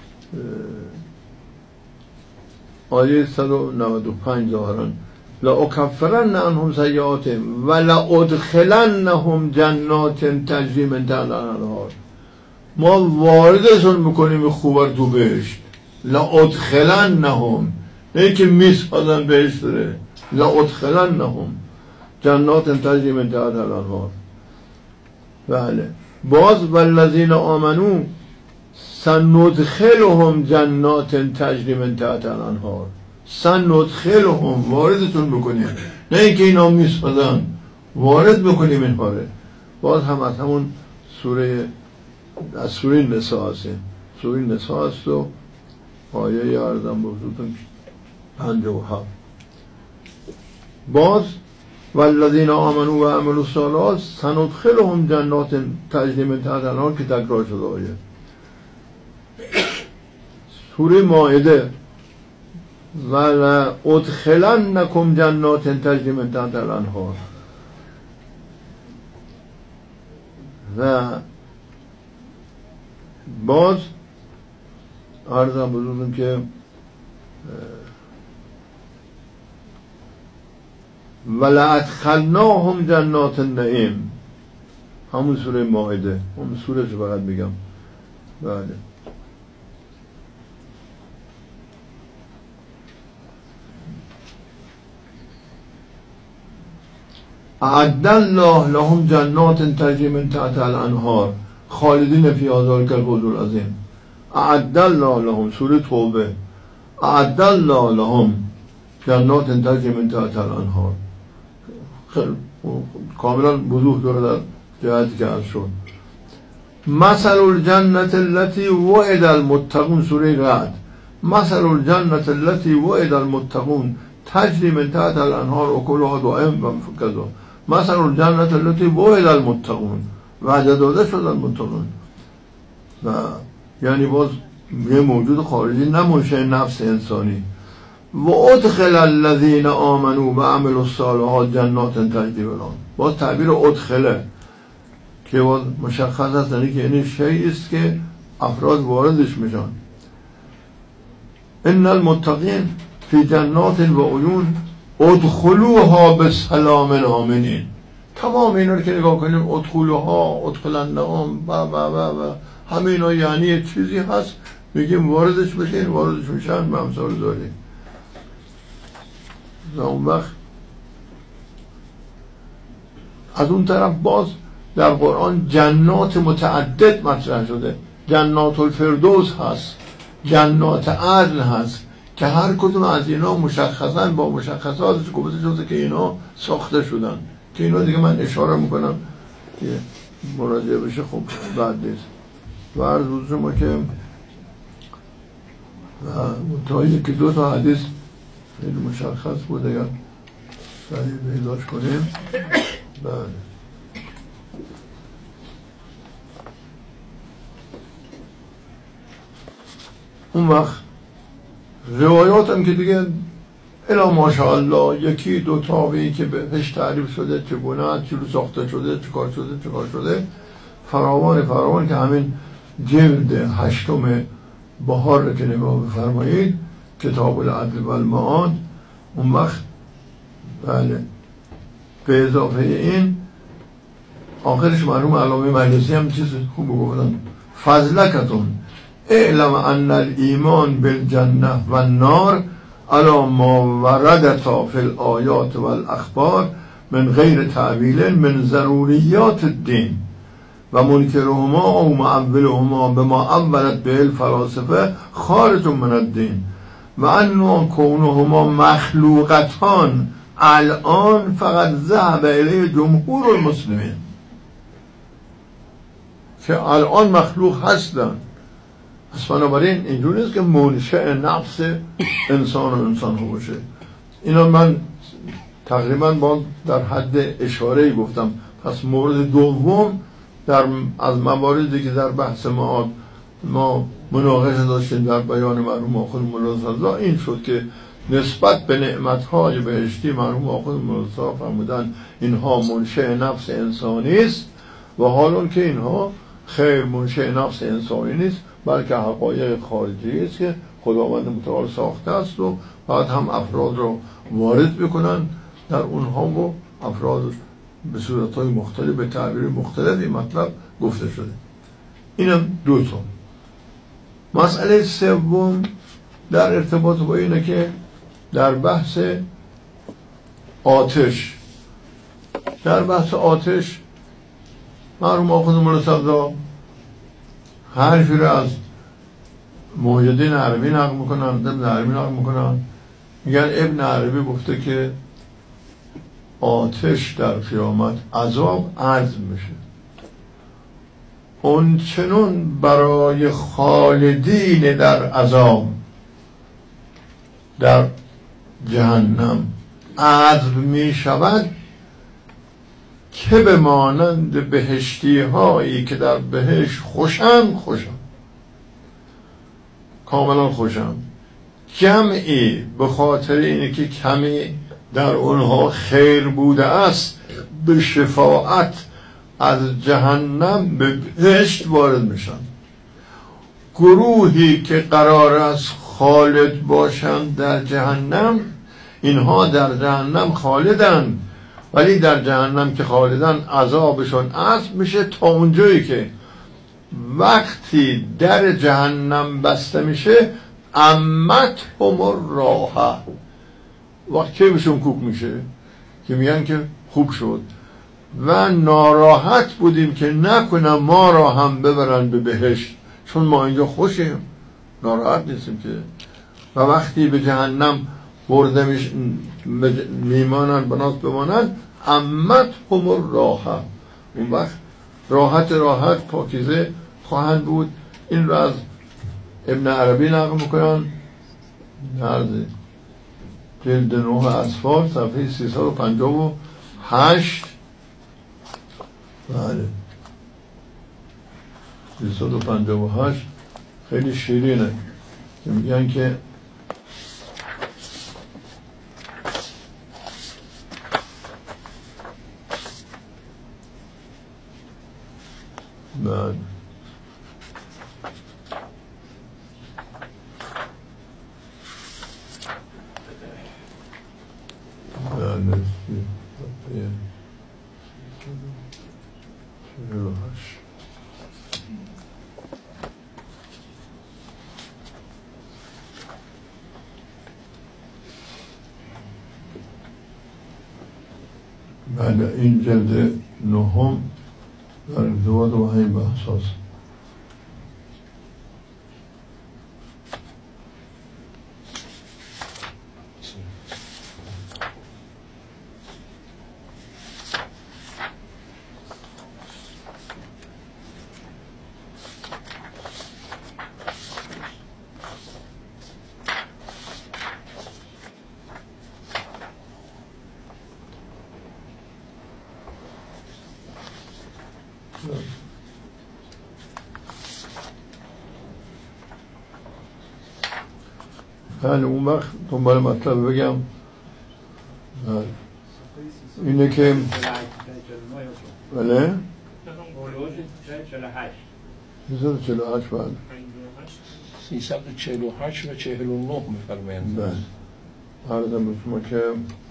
آیه 195 ظاهراً لأکفرن عنهم سیئاتهم و لأدخلنهم جنات تجری من تحتها الانهار. ما واردشون میکنیم خوبر تو بهشت. لأدخلنهم، نه که میسازن بهشت داره، لأدخلنهم جنات تجری من تحتها الانهار. بله باز والذین آمنوا سندخلهم جنات تجری من تحتها الانهار. سندخلهم واردتون بکنیم، نه اینکه اینا میسازن، وارد بکنیم این کاره. باز هم از همون سوره از سوره نساء هست، سوره نساء هست و آیه عرضم بزرگتون 57. باز والذین آمنوا و عملوا الصالحات سندخلهم جنات تجری من تحتها الانهار که تکرار شده آیه. سوره مائده ولأدخلنکم جنات تجری من تحتها الانهار. و باز عرضم بزرگم که ولأدخلناهم جنات النعیم، همون سوره مائده، همون سوره رو فقط بگم. بله اعد الله لهم جنات تجری من تحتها الانهار خالدین فیها ذلک الفوز العظیم. اعد الله لهم سوره توبه اعد الله لهم جنات تجری من تحتها الانهار. خیلی کاملا وضوح داره در جهتی که عرض شد. مثل الجنة التي وعد المتقون سوره رعد مثل الجنة التي وعد المتقون تجری من تحتها الانهار اکلها دائم و کذا. مثل الجنة التي وعد المتقون وعده داده شد المتقون. و یعنی باز یه موجود خارجی نموشه نفس انسانی. و ادخل الذین آمنوا و عملوا الصالحات جنات تجری من تحتها. باز تعبیر ادخله که باز مشخص است، یعنی که این شیئی است که افراد واردش میشن. ان المتقین فی جنات و عیون ادخلوها بسلام آمنین. تمام اینا رو که نگاه کنیم ادخلوها ادخلنهم و همه اینا یعنی یه چیزی هست میگیم واردش بشین، واردش میشن، به امثال داریم. و اون وقت از اون طرف باز در قرآن جنات متعدد مطرح شده. جنات الفردوس هست، جنات عدن هست که هر کدوم از اینا مشخصا با مشخصاتش گفته شده که اینا ساخته شدن، که اینا دیگه من اشاره میکنم که مراجعه بشه خب بعد نیست. و عرض بود شما که منتهایی که دو تا حدیث خیلی مشخص بود اگر سریع پیداش کنیم. بله اون وقت روایات هم که دیگه الا ماشاءالله یکی دو تابعی که بهش تعریف شده چگونه چی رو ساخته شده چیکار شده فراوان که همین جلد 8 بهار رو که نگاه بفرمایید کتاب العدل و المعاد. اون وقت بله به اضافه این آخرش مرحوم علامه مجلسی هم چیز خوب گفتن فضلکتون اعلم ان الایمان بالجنه و النار علی ما وردتا فی الآیات و الاخبار من غیر تعویل من ضروریات الدین و منکرهما او معولهما بما اولت به الفلاسفه خارج من الدین و انه کونهما مخلوقتان الان فقط ذهب الیه جمهور المسلمین، که الان مخلوق هستن. پس بنابراین اینجوری نیست که منشأ نفس انسان باشه. اینا من تقریبا با در حد اشاره‌ای گفتم. پس مورد دوم از مواردی که در بحث ما مناقشه داشتیم در بیان مرحوم آخوند ملا این شد که نسبت به نعمت‌های بهشتی مرحوم آخوند ملا فرمودن اینها منشأ نفس انسانی است و حالون که اینها خیر منشأ نفس انسانی نیست بلکه حقایق خارجی است که خداوند متعال ساخته است و بعد هم افراد رو وارد بکنن در اونها و افراد به صورت‌های مختلف به تعبیر مختلف این مطلب گفته شده. اینم دو تا. مسئله سوم در ارتباط با اینه که در بحث آتش مرحوم آخوند ملا حرفی رو از محی الدین عربی نقل میکنن میگن ابن عربی گفته که آتش در قیامت عذاب عرض میشه اون چنون برای خالدین در عذاب در جهنم عذب می شود که به مانند بهشتی هایی که در بهشت خوشم کاملا خوشم جمعی به خاطر اینه که کمی در اونها خیر بوده است به شفاعت از جهنم به بهشت وارد میشن. گروهی که قرار است خالد باشند در جهنم اینها در جهنم خالدن ولی در جهنم که خالدن عذابشون عذب میشه تا اونجایی که وقتی در جهنم بسته میشه امتهم الراحه وقتی بهشون کوک میشه که میگن که خوب شد و ناراحت بودیم که نکنه ما را هم ببرن به بهشت چون ما اینجا خوشیم ناراحت نیستیم که. و وقتی به جهنم برده میمانن بناس بمانن امتهم الراحه اون وقت راحت پاکیزه خواهند بود. این را از ابن عربی نقل میکنن در جلد 9 اصفار صفحه 358. بله 358 خیلی شیرینه که میگن که بله بله این جلد نهم در ارتباط با همین بحث هست. بله اون وقت دنبال مطلب بگم اینه که بله 348 بعد 348 و 49 میفرمایند. بله عرضم به شما که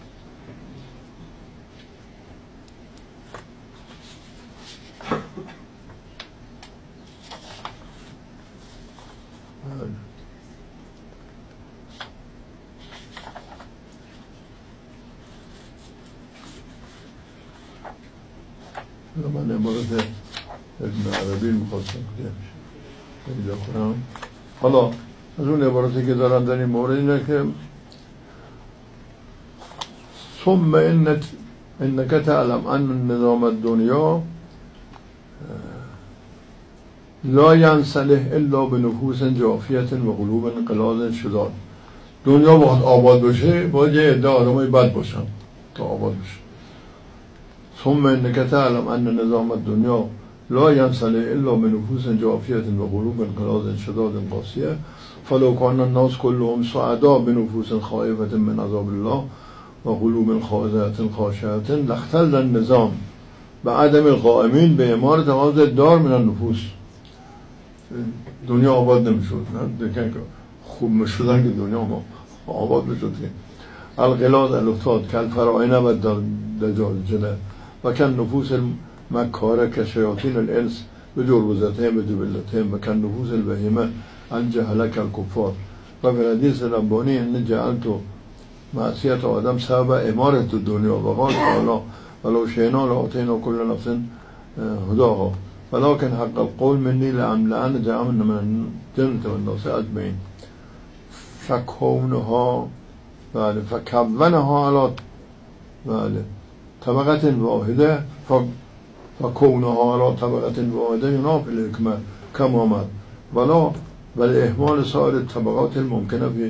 من عبارت ابن عربی میخواستم که پیدا کنم. حالا از اون عبارتی که دارم در این مورد اینه که ثم انک تعلم ان نظام الدنیا لا ينصلح الا بنفوس جافیت و قلوب غلاظ شداد. دنیا باید آباد بشه، باید یه عده آدمای بد باشن تا آباد بشه. ثم انک تعلم ان نظام الدنیا لا ينصلح الا بنفوس جافیت و قلوب غلاظ شداد قاسیه فلو كان الناس كلهم سعداء بنفوس خائفة من عذاب الله و قلوب خاضعة خاشعة لاختل النظام بعدم القائمین به امارة هذا الدار من النفوس. دنیا آباد نمیشد، نه دیگه خوب میشدن که دنیا ما آباد میشد که الغلاظ الافتاد کل فرائن و دجاجله و کن نفوس المکاره کشیاطین الانس به جربزتهم به جبلتهم و کن نفوس البهیمه الجهله کالکفار و به حدیث ربانی ان جعلت معصیت آدم سبب امارت دنیا و قال تعالی ولو شئنا لآتینا کل نفس هداها ولكن حق القول مني لأملأن جهنم من الجنة والناس أجمعين فكونها بله فكونها على بله طبقة واحدة فكونها على طبقة واحدة ينافي الحكمة كما مات ولا والإهمال سائر الطبقات الممكنة في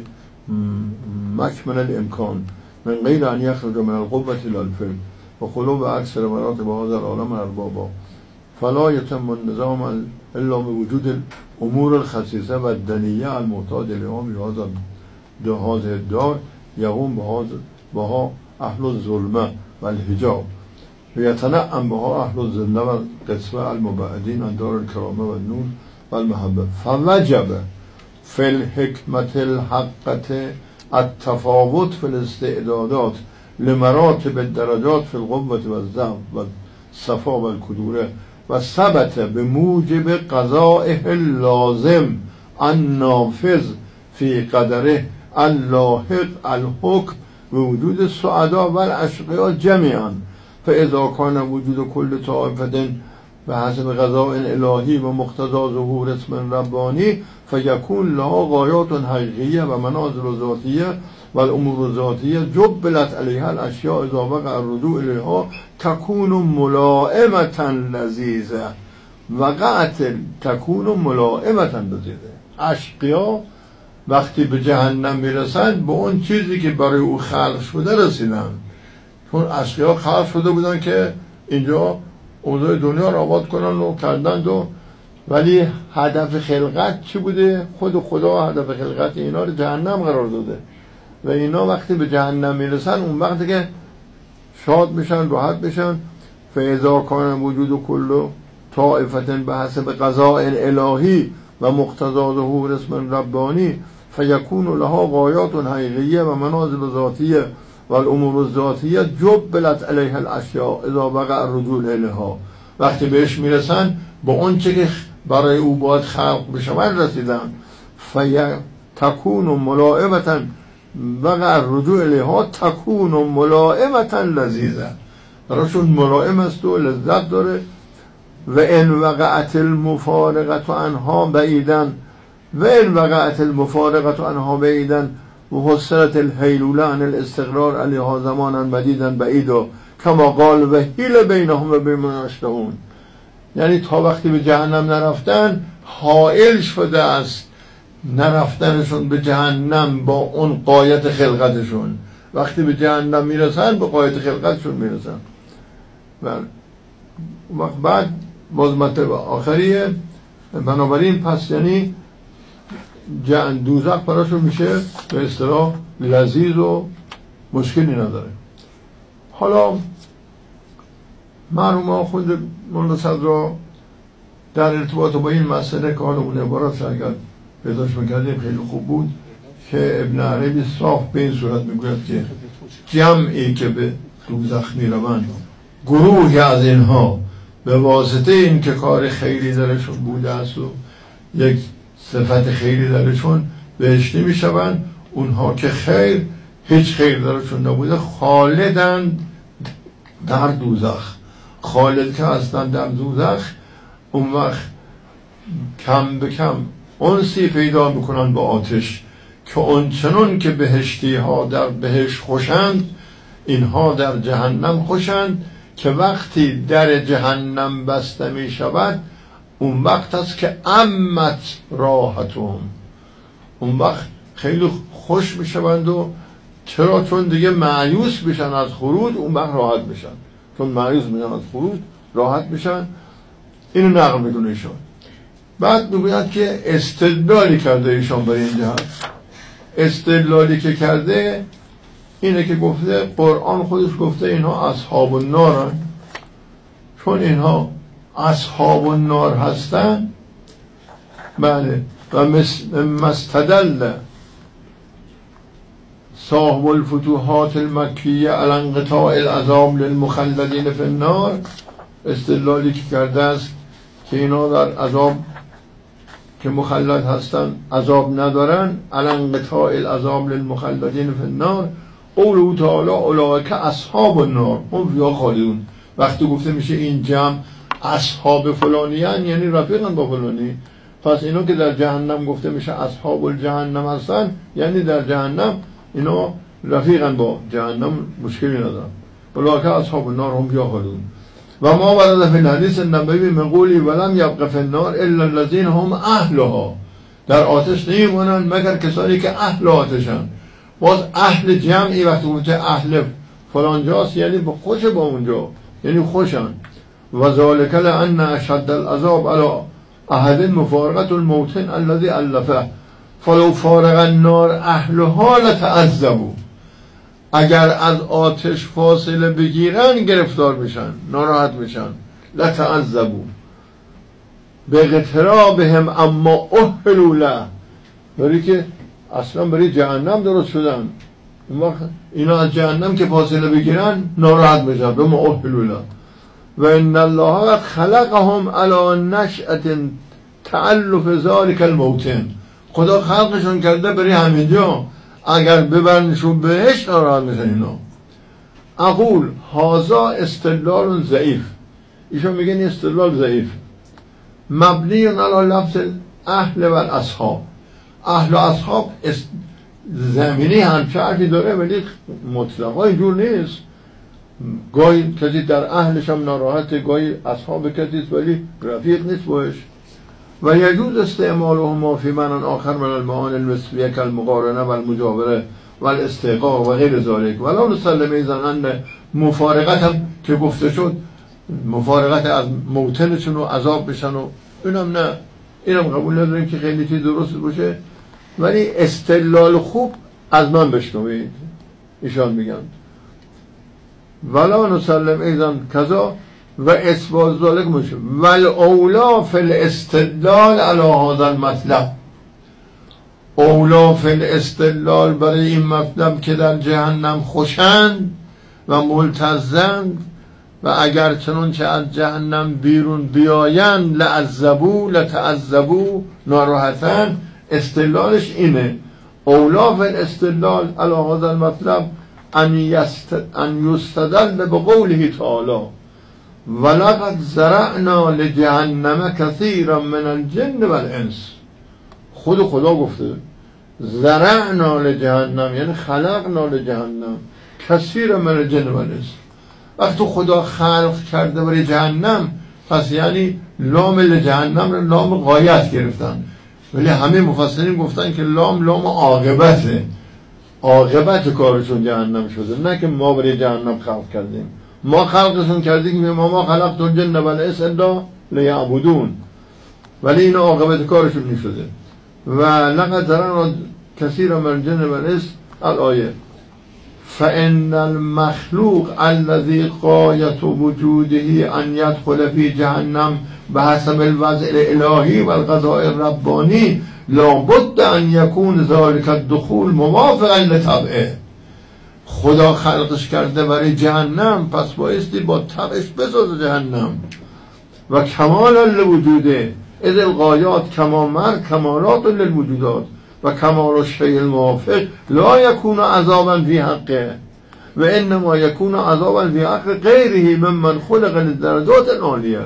مكمن الإمكان من غير أن يخرج من القوة إلى الفعل وقلوب أكثر مراتب هذا العالم أربابا فلا يتم النظام إلا بوجود الأمور الخصيصة والدنية المحتاج لها بهذا هذه الدار يقوم بها أهل الظلمة والحجاب ويتنعم بها أهل الظلمة والقسوة المبعدين عن دار الكرامة والنور والمحبة فوجب في الحكمة الحقة التفاوت في الاستعدادات لمراتب الدرجات في القوة والضعف والصفاء والكدورة وثبت بموجب قضائه اللازم النافذ في قدره اللاحق الحكم بوجود السعداء والأشقياء جميعا فإذا كان وجود كل طائفة بحسب قضاء الإلهي ومقتضى ظهور اسم رباني فيكون لها غايات حقيقية ومنازل ذاتية والأمور الذاتية جبلت عليها الأشياء إذا وقع الرجوع إليها تكون ملائمة لذيذة وقعت تكون ملائمة لذيذة. اشقیا وقتی به جهنم میرسند به اون چیزی که برای او خلق شده رسیدن، چون اشقیا خلق شده بودن که اینجا اوضاع دنیا را آباد کنن و کردند ولی هدف خلقت چی بوده؟ خود خدا هدف خلقت اینا رو جهنم قرار داده و اینا وقتی به جهنم میرسن اون وقتی که شاد میشن راحت میشن فاذا کان وجود کل طائفة بحسب قضاء الالهی و مقتضى ظهور اسم ربانی فیکون لها غایات حقیقیه و منازل ذاتیه و الامور الذاتیه جبلت علیها الاشیاء اذا وقع الرجوع الیها. وقتی بهش میرسن با اون چه که برای او باید خلق بشون رسیدن تکون ملائمة وقع الرجوع الیها تکون ملائمة لذیذه براشون ملائم است و لذت داره. و ان وقعت المفارقت عنها بعیدن و ان وقعت المفارقت عنها بعیدن و حسرت الحیلوله عن الاستقرار علیها زمانا مدیدا بعیدا کما قال و حیل بینهم و بین ما یشتهون. یعنی تا وقتی به جهنم نرفتن حائل شده است نرفتنشون به جهنم با اون غایت خلقتشون. وقتی به جهنم میرسن به غایت خلقتشون میرسن. وقت بعد باز مطلب آخریه. بنابراین پس یعنی دوزخ براشون میشه به اصطلاح لذیذ و مشکلی نداره. حالا مرحوم آخوند مولانا صدرا در ارتباط با این مسئله که حالا اون عبارت اگر پیداش میکردیم خیلی خوب بود که ابن عربی صاف به این صورت میگوید که جمعی که به دوزخ میروند گروهی از اینها به واسطه این که کار خیری درشون بوده است و یک صفت خیری درشون بهشتی میشوند، اونها که هیچ خیر درشون نبوده خالدند در دوزخ. خالد که هستند در دوزخ اون وقت کم به کم انسی پیدا میکنن با آتش که اونچنان که بهشتی ها در بهشت خوشند اینها در جهنم خوشند که وقتی در جهنم بسته می شود اون وقت است که امت راحتهم، اون وقت خیلی خوش می شوند. و چرا؟ چون دیگه مایوس بشن از خروج اون وقت راحت بشن، چون مایوس میشن از خروج راحت بشن. اینو نقل میکنه ایشان. بعد میگوید که استدلالی کرده ایشان برای این جهت. استدلالی که کرده اینه که گفته قرآن خودش گفته اینها اصحاب النارن، چون اینها اصحاب النار هستن. بله. و مستدل صاحب الفتوحات المکیه علی انقطاع العذاب للمخلدین فی النار، استدلالی که کرده است که اینا در عذاب که مخلد هستن عذاب ندارن، علی انقطاع العذاب للمخلدین فی النار قوله تعالی اولئک اصحاب النار هم فیها خالدون. وقتی گفته میشه این جمع اصحاب فلانیان یعنی رفیقن با فلانی، پس اینا که در جهنم گفته میشه اصحاب الجهنم هستن یعنی در جهنم اینا رفیقن با جهنم، مشکلی ندارن. اولئک اصحاب النار هم فیها خالدون. و ما ورد فی الحدیث النبوی من قولی ولم یبق فی النار الا الذین هم اهلها، در آتش نمیمونن مگر کسانی که اهل آتشن. باز اهل جمعی وقتی گفته اهل فلان جاست یعنی خوش با اونجا، یعنی خوشن. و ذالک لان اشد العذاب علی احد مفارقت الموتن الذی الفه فلو فارق النار اهلها لتعذبوا، اگر از آتش فاصله بگیرن گرفتار بشن، ناراحت بشن. لتعذبوا باغترابهم اما اهلوا له، برای که اصلا برای جهنم درست شدن. اون وقت اینا از جهنم که فاصله بگیرن ناراحت بشن. به ما اهلوا له. و ان الله قد خلقهم علی نشأة تألف ذلك الموتن، خدا خلقشون کرده برای همینجا، اگر ببرنشون بهش ناراحت میشن اینا. اقول هذا استدلال ضعیف، ایشون میگن استدلال ضعیف، مبنی علی لفظ اهل و اصحاب. اهل و اصحاب زمینی همچه حرفی داره ولی مطلقا اینجور نیست. گاهی کسی در اهلش هم ناراحته، گاهی اصحاب کسی است ولی رفیق نیست باش. و یجوز استعمالهما فی معنی آخر من المعانی المثلیه کالمقارنه و المجاوره و الاستحقاق و غیر ذلک. ولا نسلم ایضا ان مفارقت هم که گفته شد مفارقت از موتنشون و عذاب بشن و اینم نه، اینم قبول نداریم که خیلی چیز درست باشه، ولی استدلال خوب از من بشنوید. ایشان میگن ولا نسلم ایضا کذا و اثبات ذلک میشه ول اولا فی الاستدلال علی هذا المطلب. اولا فی الاستدلال برای این مطلب که در جهنم خوشند و ملتزند و اگر چنانچه از جهنم بیرون بیایند لعذبو لتعذبو ناراحتن، استدلالش اینه اولا فی الاستدلال علی هذا المطلب ان یستدل بقوله تعالی ولقد زرعنا لجهنم کثیرا من الجن والانس. خود خدا گفته زرعنا لجهنم یعنی خلقنا لجهنم کثیرا من الجن والانس. وقتی خدا خلق کرده برای جهنم پس یعنی لام لجهنم رو لام غایت گرفتن، ولی همه مفسرین گفتن که لام عاقبته، عاقبت کارشون جهنم شده، نه که ما برای جهنم خلق کردیم. ما خلقشون کردیم که ما خلقت الجن والانس الا لیعبدون، ولی این عاقبت کارشون نشده. و لقد زرعنا کثیرا من الجن والانس الآیه فإن المخلوق الذي غاية وجوده أن يدخل في جهنم بحسب الوضع الإلهي والقضاء الرباني لابد أن يكون ذلك الدخول موافقا لطبعه. خدا خلقش کرده برای جهنم، پس بایستی با طبعش بسازه جهنم. و کمالا لوجوده اذ الغایات کمالات للوجودات و کمال الشیء الموافق لا یکون عذابا فی حقه و انما یکون عذابا فی حق غیره ممن خلق للدرجات العالیه.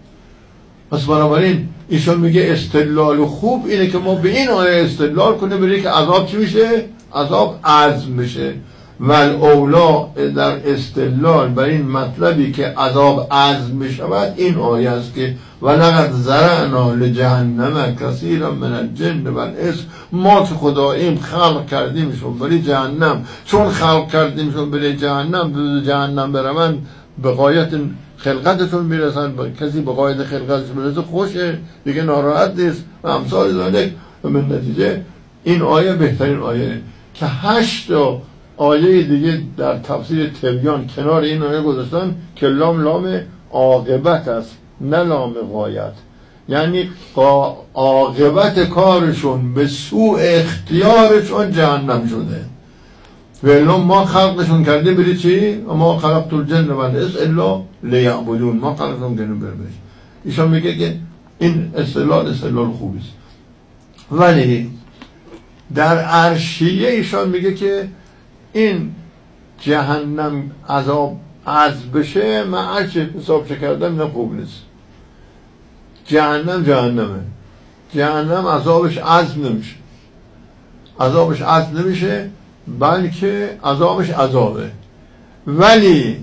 پس بنابراین ایشون میگه استدلال خوب اینه که ما به این آیه استدلال کنیم برای که عذاب چی میشه؟ عذاب عزم میشه. و الاولا در استدلال بر این مطلبی که عذاب عزم میشود این آیه است که ولقد زرعنا لجهنم کثیرا من الجن والانس. ما که خداییم خلق کردیمشون برای جهنم، چون خلق کردیمشون برای جهنم برون به غایت خلقتشون میرسن. کسی به غایت خلقتش میرسه خوشه دیگه، ناراحت نیست و امثال ذالک. و من نتیجه این آیه بهترین آیه که 8 آیه دیگه در تفسیر تبیان کنار این آیه گذاشتن که لام عاقبت است نه لام غایت، یعنی عاقبت کارشون به سوء اختیارشون جهنم شده. ولو ما خلقشون کرده بری چی؟ ما خلقت الجن والانس الا لیعبدون. ما خلقشون کرده بری. ایشان میگه که این استدلال خوبی است، ولی در عرشیه ایشان میگه که این جهنم عذاب عزم بشه، من هرچه حساب کردم نه خوب نیست. جهنمه، جهنم عذابش عزم نمیشه، عذابش عزم نمیشه بلکه عذابش عذابه. ولی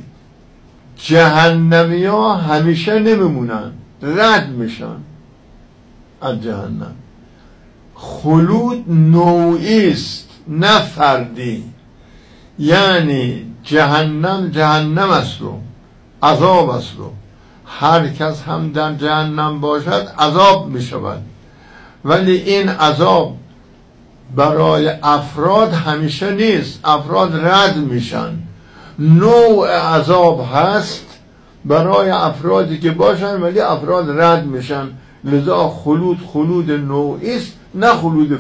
جهنمی ها همیشه نمیمونن، رد میشن از جهنم. خلود نوعی است نه فردی، یعنی جهنم است رو عذاب است رو هر کس هم در جهنم باشد عذاب می شود، ولی این عذاب برای افراد همیشه نیست، افراد رد میشن. نوع عذاب هست برای افرادی که باشن ولی افراد رد میشن، لذا خلود نوعی است نه خلود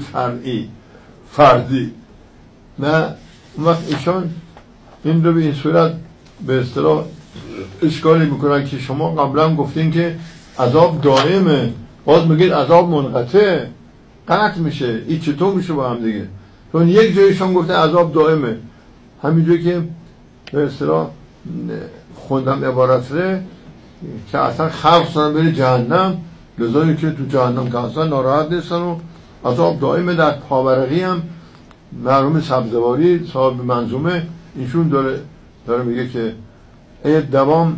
فردی. نه وقت ایشان این رو به این صورت به اصطلاح اشکالی میکنن که شما قبلا گفتین که عذاب دائمه، باز میگید عذاب منقطع، قطع میشه. این چطور میشه با هم دیگه؟ چون یک جایشان گفته عذاب دائمه، همینجوری که به اصطلاح خوندم عبارت ره که اصلا خلق شدن بری جهنم، لذایی که تو جهنم که اصلا ناراحت نیستن و عذاب دائمه. در پاورقی هم مرحوم سبزواری صاحب منظومه ایشون داره میگه که ای دوام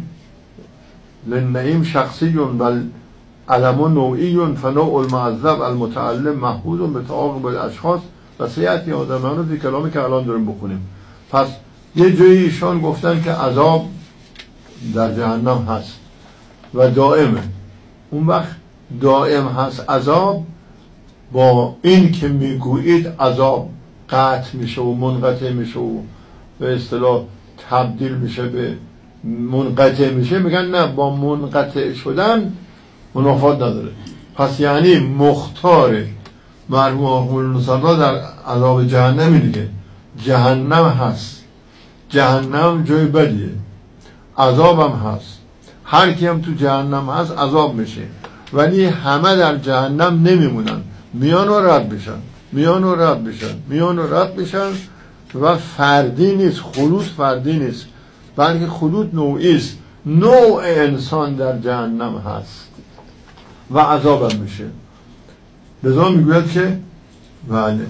للنعیم شخصی و علم نوعی فنوع المعذب المتعلم محبود به تعاقب الاشخاص و سیعتی آدمان رو کلامی که الان داریم بخونیم. پس یه جایی ایشان گفتن که عذاب در جهنم هست و دائمه. اون وقت دائم هست عذاب، با این که میگویید عذاب قطع میشه و منقطع میشه و به اصطلاح تبدیل میشه به منقطع میشه، میگن نه، با منقطع شدن منافات نداره. پس یعنی مختار مرحوم آخوندالله در عذاب جهنمی دیگه، جهنم هست، جهنم جای بدیه، عذاب هم هست، هر کی هم تو جهنم هست عذاب میشه، ولی همه در جهنم نمیمونن، میان و رد میشن، میان و رد میشن، میان و رد میشن و فردی نیست. خلود فردی نیست، بلکه خلود نوعی است. نوع انسان در جهنم هست و عذابم میشه. لذا میگوید که بله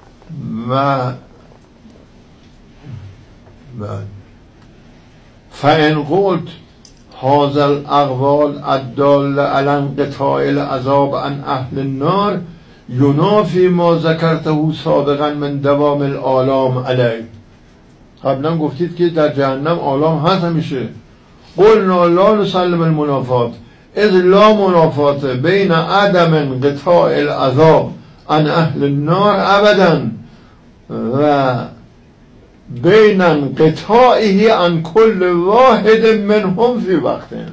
فَإِنْ قُلْتُ هذا الاقوال الدال على انقطاع العذاب عن اهل النار ينافي ما ذكرته سابقا من دوام الآلام علیه. قبلا گفتید که در جهنم آلام هست همیشه. قلنا لا نسلم المنافات اذ لا منافات بین عدم انقطاع العذاب عن اهل النار ابدا و بین انقطاعه عن کل واحد منهم فی وقتهم.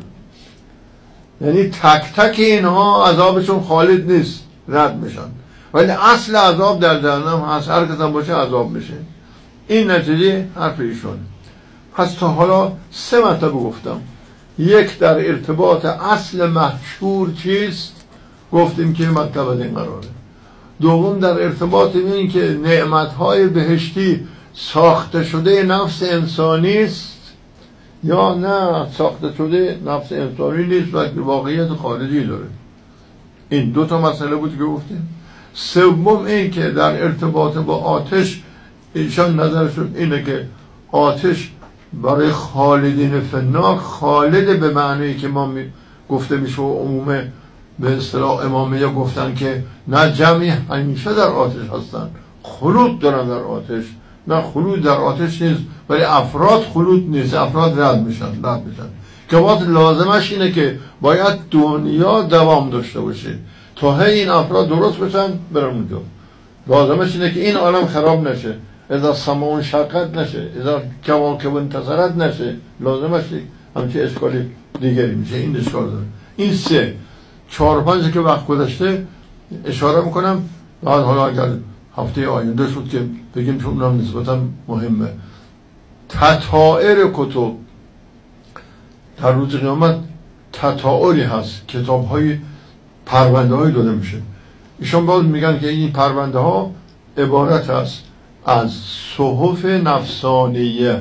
یعنی تک تک اینها عذابشون خالد نیست، رد میشن، ولی اصل عذاب در جهنم هست. هر کس هم باشه عذاب میشه. این نتیجه حرف ایشون. پس تا حالا 3 مرتبه گفتم. یک، در ارتباط اصل محشور چیست گفتیم که مطلب از این قراره. دوم، در ارتباط این که نعمتهای بهشتی ساخته شده نفس انسانی است یا نه ساخته شده نفس انسانی نیست، بلکه واقعیت خارجی داره. این 2 تا مسئله بود که گفتیم. سوم این که در ارتباط با آتش ایشان نظرشون اینه که آتش برای خالدین فنار، خالد به معنی که ما گفته میشه و عموم به اصطلاح امامیه گفتن که نه جمعی همیشه در آتش هستن، خلود دارن در آتش. نه، خلود در آتش نیست، ولی افراد خلود نیست، افراد رد میشن. که وقت لازمش اینه که باید دنیا دوام داشته باشه تا هی این افراد درست بشن برن اونجا. لازمش اینه که این عالم خراب نشه، اذا سماء انشقت نشه، اذا کواکب انتصرت نشه. لازمش همچه اشکالی دیگری میشه. این اشکال داره. این 3 4 5 که وقت گذشته اشاره میکنم. بعد حالا اگر هفته آینده شد که بگیم چون اونم نسبتا مهمه. تطائر کتب در روز قیامت تطائری هست، کتاب های پرونده های داده میشه. ایشان باز میگن که این پرونده ها عبارت هست از صحف نفسانیه.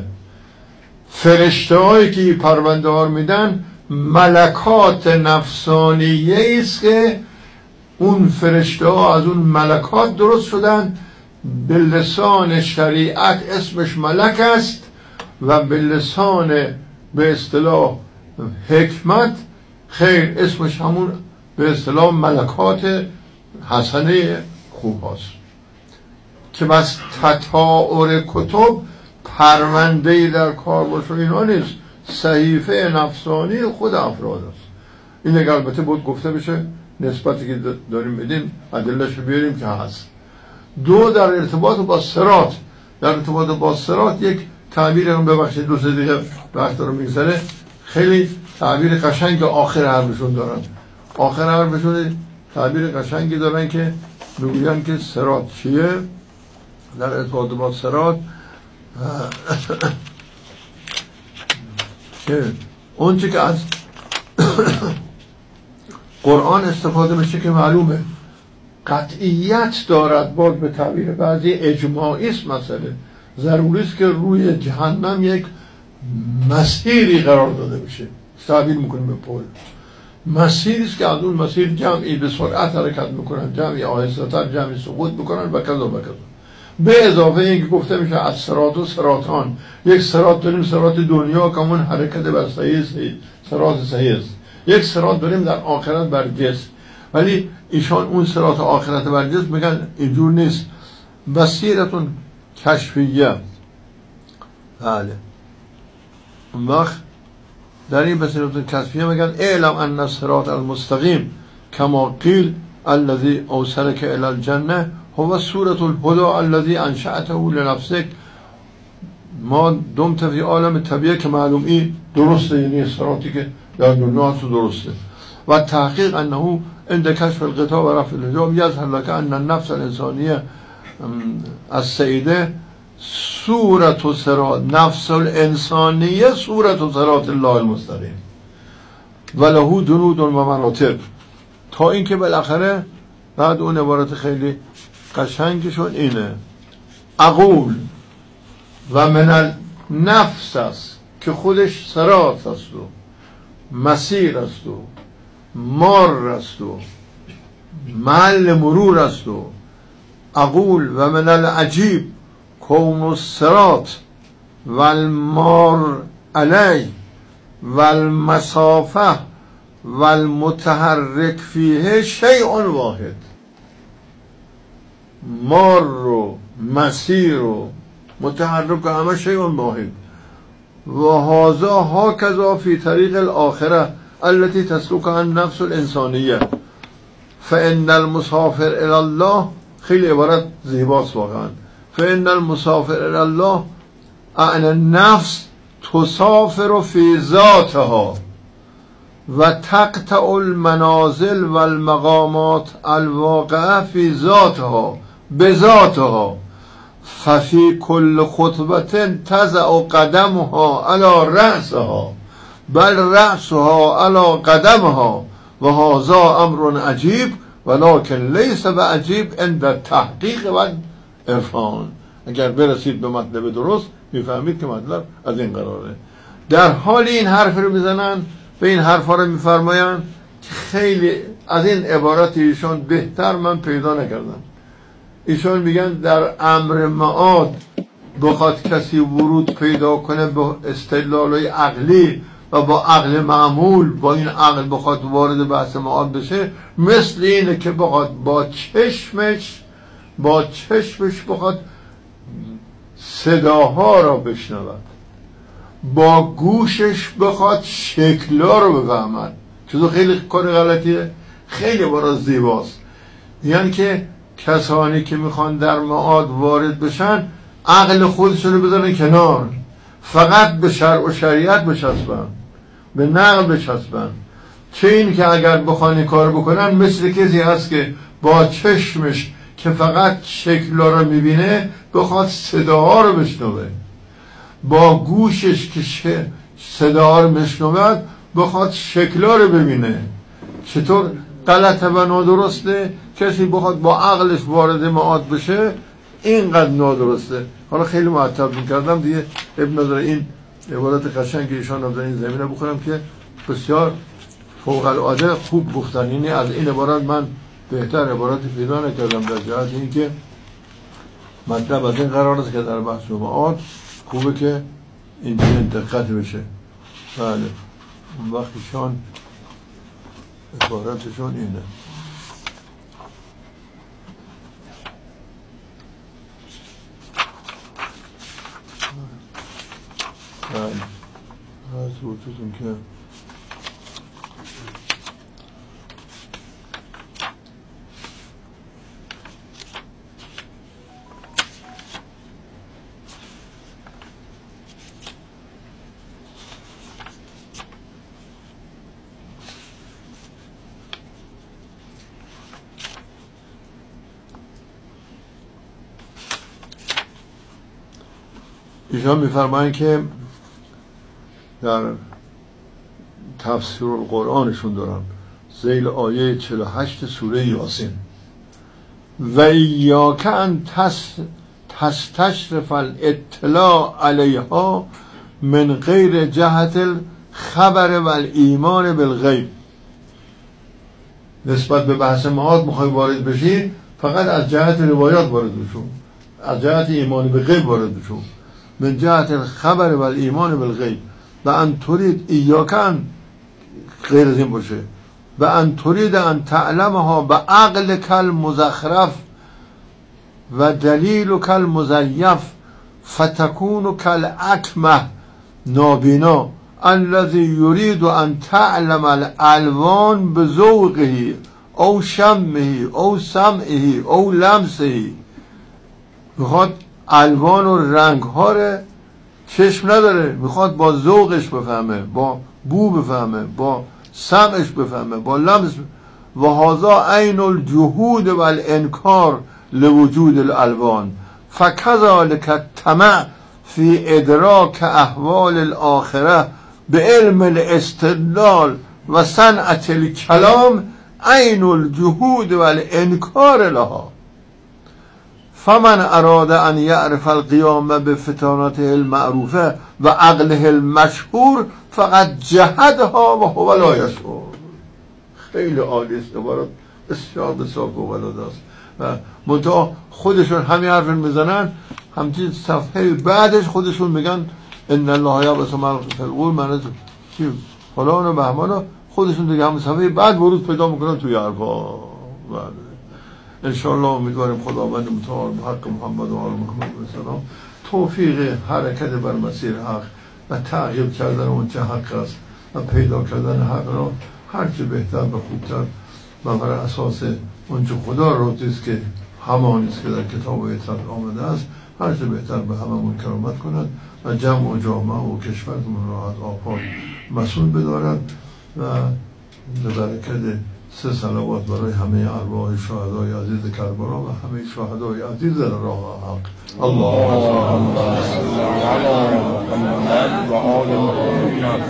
فرشته هایی که این پرونده ها میدن ملکات نفسانیه است که اون فرشته ها از اون ملکات درست شدن. به لسان شریعت اسمش ملک است و به لسان به اصطلاح حکمت خیر اسمش همون به اصطلاح ملکات حسنه خوب هست. که بس تطائر کتب پرونده‌ای در کار باشه اینا نیست، صحیفه نفسانی خود افراد است. این اگر البته بود گفته بشه نسبتی که داریم بدیم ادله‌اش بیاریم که هست. 2 در ارتباط با صراط. در ارتباط با صراط یک تعبیر هم ببخشید 2 دقیقه وقت رو میگذره، خیلی تعبیر قشنگ آخر حرفشون دارن. آخر حرفشون تعبیر قشنگی دارن که میگن که صراط چیه. در ارتباط با صراط که اون چی که از قرآن استفاده میشه که معلومه قطعیت دارد، باز به تعبیر بعضی اجماعی است. مسئله ضروری است که روی جهنم یک مسیری قرار داده بشه. تعبیر میکنیم به پل مسیری است که از اون مسیر جمعی به سرعت حرکت میکنن، جمعی آهسته‌تر، جمعی سقوط میکنن و کذا و کذا. به اضافه اینکه گفته میشه از صراط و صراطان. یک صراط داریم صراط دنیا که همون حرکت بر صحیح صراط صحیح است. یک صراط داریم در آخرت بر جسم، ولی ایشان اون صراط آخرت بر جسم میگن اینجور نیست. بصیرتون کشفیه. بله. اون وقت در این بصیرتون کشفیه میگن اعلم ان الصراط المستقیم کما قیل الذي اوصلك الى الجنه هو سورة الهدى الذي انشأته لنفسك ما دمت فی عالم طبیعه. که معلوم این درسته، یعنی صراطی که در دنیا هست درسته. و تحقیق انه عند کشف الغطاء و رفع الحجاب یظهر لك ان النفس الانسانیه السیده سورة الصراط، نفس الانسانیه سورة صراط الله المستقیم و له جنود و مراتب. تا اینکه بالاخره بعد اون عبارت خیلی قشنگشون اینه: اقول و من النفس است که خودش صراط است و مسیر است و مار است و محل مرور است و اقول و من العجیب کون الصراط و المار علی و المسافه و المتحرک فیه شیء واحد. مار و مسیر و متحرک همه شیء واحد. و هذا هكذا في طریق الاخره التي تسلكها النفس الانسانیه فان المسافر الى الله، خیلی عبارت زیباست واقعا، فان المسافر الى الله ان النفس تسافر في ذاتها و تقطع المنازل و المقامات الواقعه في ذاتها بذاتها ففي كل خطبه تضع قدمها على رأسها بل رأسها على قدمها و هذا امر عجیب ولكن ليس بعجیب عند التحقیق و عرفان. اگر برسید به مطلب درست میفهمید که مطلب از این قراره. در حال این حرف رو میزنن به این حرفا رو میفرماین که خیلی از این عبارات ایشان بهتر من پیدا نکردم. ایشان میگن در امر معاد بخواد کسی ورود پیدا کنه با استدلالای عقلی و با عقل معمول، با این عقل بخواد وارد بحث معاد بشه، مثل اینه که بخواد با چشمش بخواد صداها را بشنود، با گوشش بخواد شکلها رو بفهمد. چیزو خیلی کار غلطیه، خیلی برای زیباست. یعنی که کسانی که میخوان در معاد وارد بشن عقل خودشون رو بذارن کنار، فقط به شرع و شریعت بچسبن، به نقل بچسبن. چه این که اگر بخوان این کار بکنن مثل کسی هست که با چشمش که فقط شکلها رو میبینه بخواد صداها رو بشنوه، با گوشش که صداها رو میشنود بخواد شکلها رو ببینه. چطور غلطه و نادرسته؟ کسی بخواد با عقلش وارد معاد بشه اینقدر نادرسته. حالا خیلی معطب میکردم دیگه، ابن نداره این عبارت قشنگ ایشان هم در این زمینه بخورم که بسیار فوق العاده خوب گفتن. یعنی از این عبارت من بهتر عبارتی پیدا نکردم در جهت این که مطلب از این قرار است که در بحث معاد خوبه که این دقت بشه. بله اون وقتشان عبارتشون اینه. بله از وجودم که ایشان میفرمایند که در تفسیر القرآنشون دارن ذیل آیه 48 سوره یاسین و ایاک ان تستشرف الاطلاع علیها من غیر جهت الخبر و الایمان بالغیب. نسبت به بحث معاد میخوای وارد بشی فقط از جهت روایات وارد بشو، از جهت ایمان به غیب وارد بشو، من جهت الخبر و الایمان بالغیب و ان ترید ایاکن غیر از این باشه و ان ترید ان تعلمها به عقل کل مزخرف و دلیل کل مزیف فتکون کل اکمه نابینا الذی یرید ان تعلم الالوان بذوقه او شمه او سمعه او لمسه. میخواد الوان و رنگ ها رو چشم نداره، میخواد با ذوقش بفهمه، با بو بفهمه، با سمعش بفهمه، با لمس. و هذا عین الجهود و الانکار لوجود الالوان فکذلک الطمع فی ادراک احوال الاخره به علم الاستدلال و صنعت الکلام عین الجهود و الانکار لها فمن اراد ان یعرف القیام به فتانته المعروفه و عقله المشهور فقط جهدها و هو لا یشعر. خیلی عالی است، عبارت بسیار بسیار فوق‌العاده است و منتها خودشون همین حرف میزنن، همچنین صفحه بعدش خودشون میگن ان الله یبعث من فی القبور، من چی فلان و بهمان، خودشون دیگه هم صفحه بعد ورود پیدا میکنن توی حرفا. ان شاء الله امیدواریم خداوند متعال به حق محمد و آل محمد و سلام توفیق حرکت بر مسیر حق و تعقیب کردن اون چه حق است و پیدا کردن حق را هرچه بهتر و خوبتر و بر اساس اون چه خدا راضی است که همان است که در کتاب و عترت آمده است هرچه بهتر به هممون کرامت کند و جمع و جامعه و کشورمون را از آفات مسئول بدارد و به برکت 3 صلوات برای همه ارواح شهدای عزیز کربلا و همه شهدای عزیز در راه حق. اللهم صل علی محمد و آل محمد.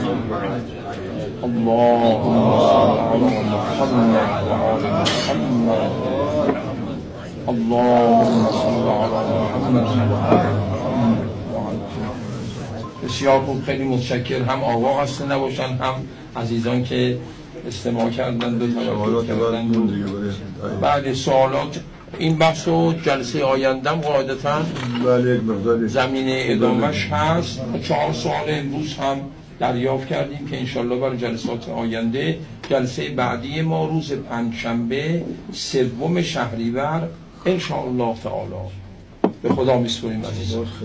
اللهم صل علی محمد و آل محمد. اللهم صل علی محمد و آل محمد. بسیار خوب، خیلی متشکر. هم آقا هسته نباشن، هم عزیزان که استماع کردن و توجه کردن. بعد سوالات این بحث و جلسه آیندم قاعدتا زمین ادامش هست. 4 سوال امروز هم دریافت کردیم که انشالله برای جلسات آینده، جلسه بعدی ما روز پنجشنبه 3 شهریور انشاءالله تعالی. به خدا میسپاریم عزیزان. من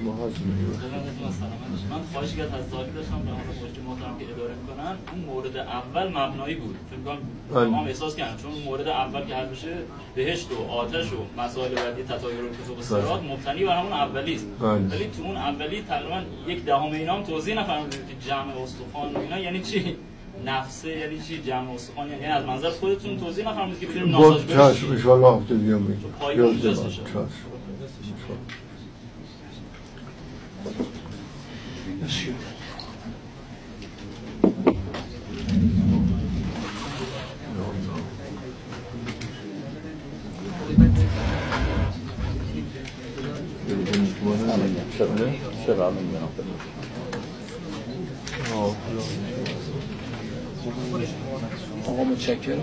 خواهش کرد از سوالی داشتم به همون مشت محترم که اداره میکنن، اون مورد اول مبنایی بود. فکر کنم ما هم احساس کردن چون مورد اول که حل بشه بهشت و آتش و مسائل بعدی تطایر و کتب صراط مبتنی بر همون اولی است. ولی تو اون اولی تقریبا 1/10 اینا هم توضیح نفرمودید که جمع استخوان و اینا یعنی چی؟ نفسه یعنی چی؟ جمع استخوان یعنی از منظر خودتون توضیح نفرمودید که بدونیم ناساج بشه. ان شاء الله هفته دیگه میگم. آقا متشکرم.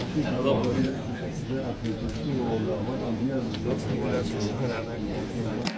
Hello.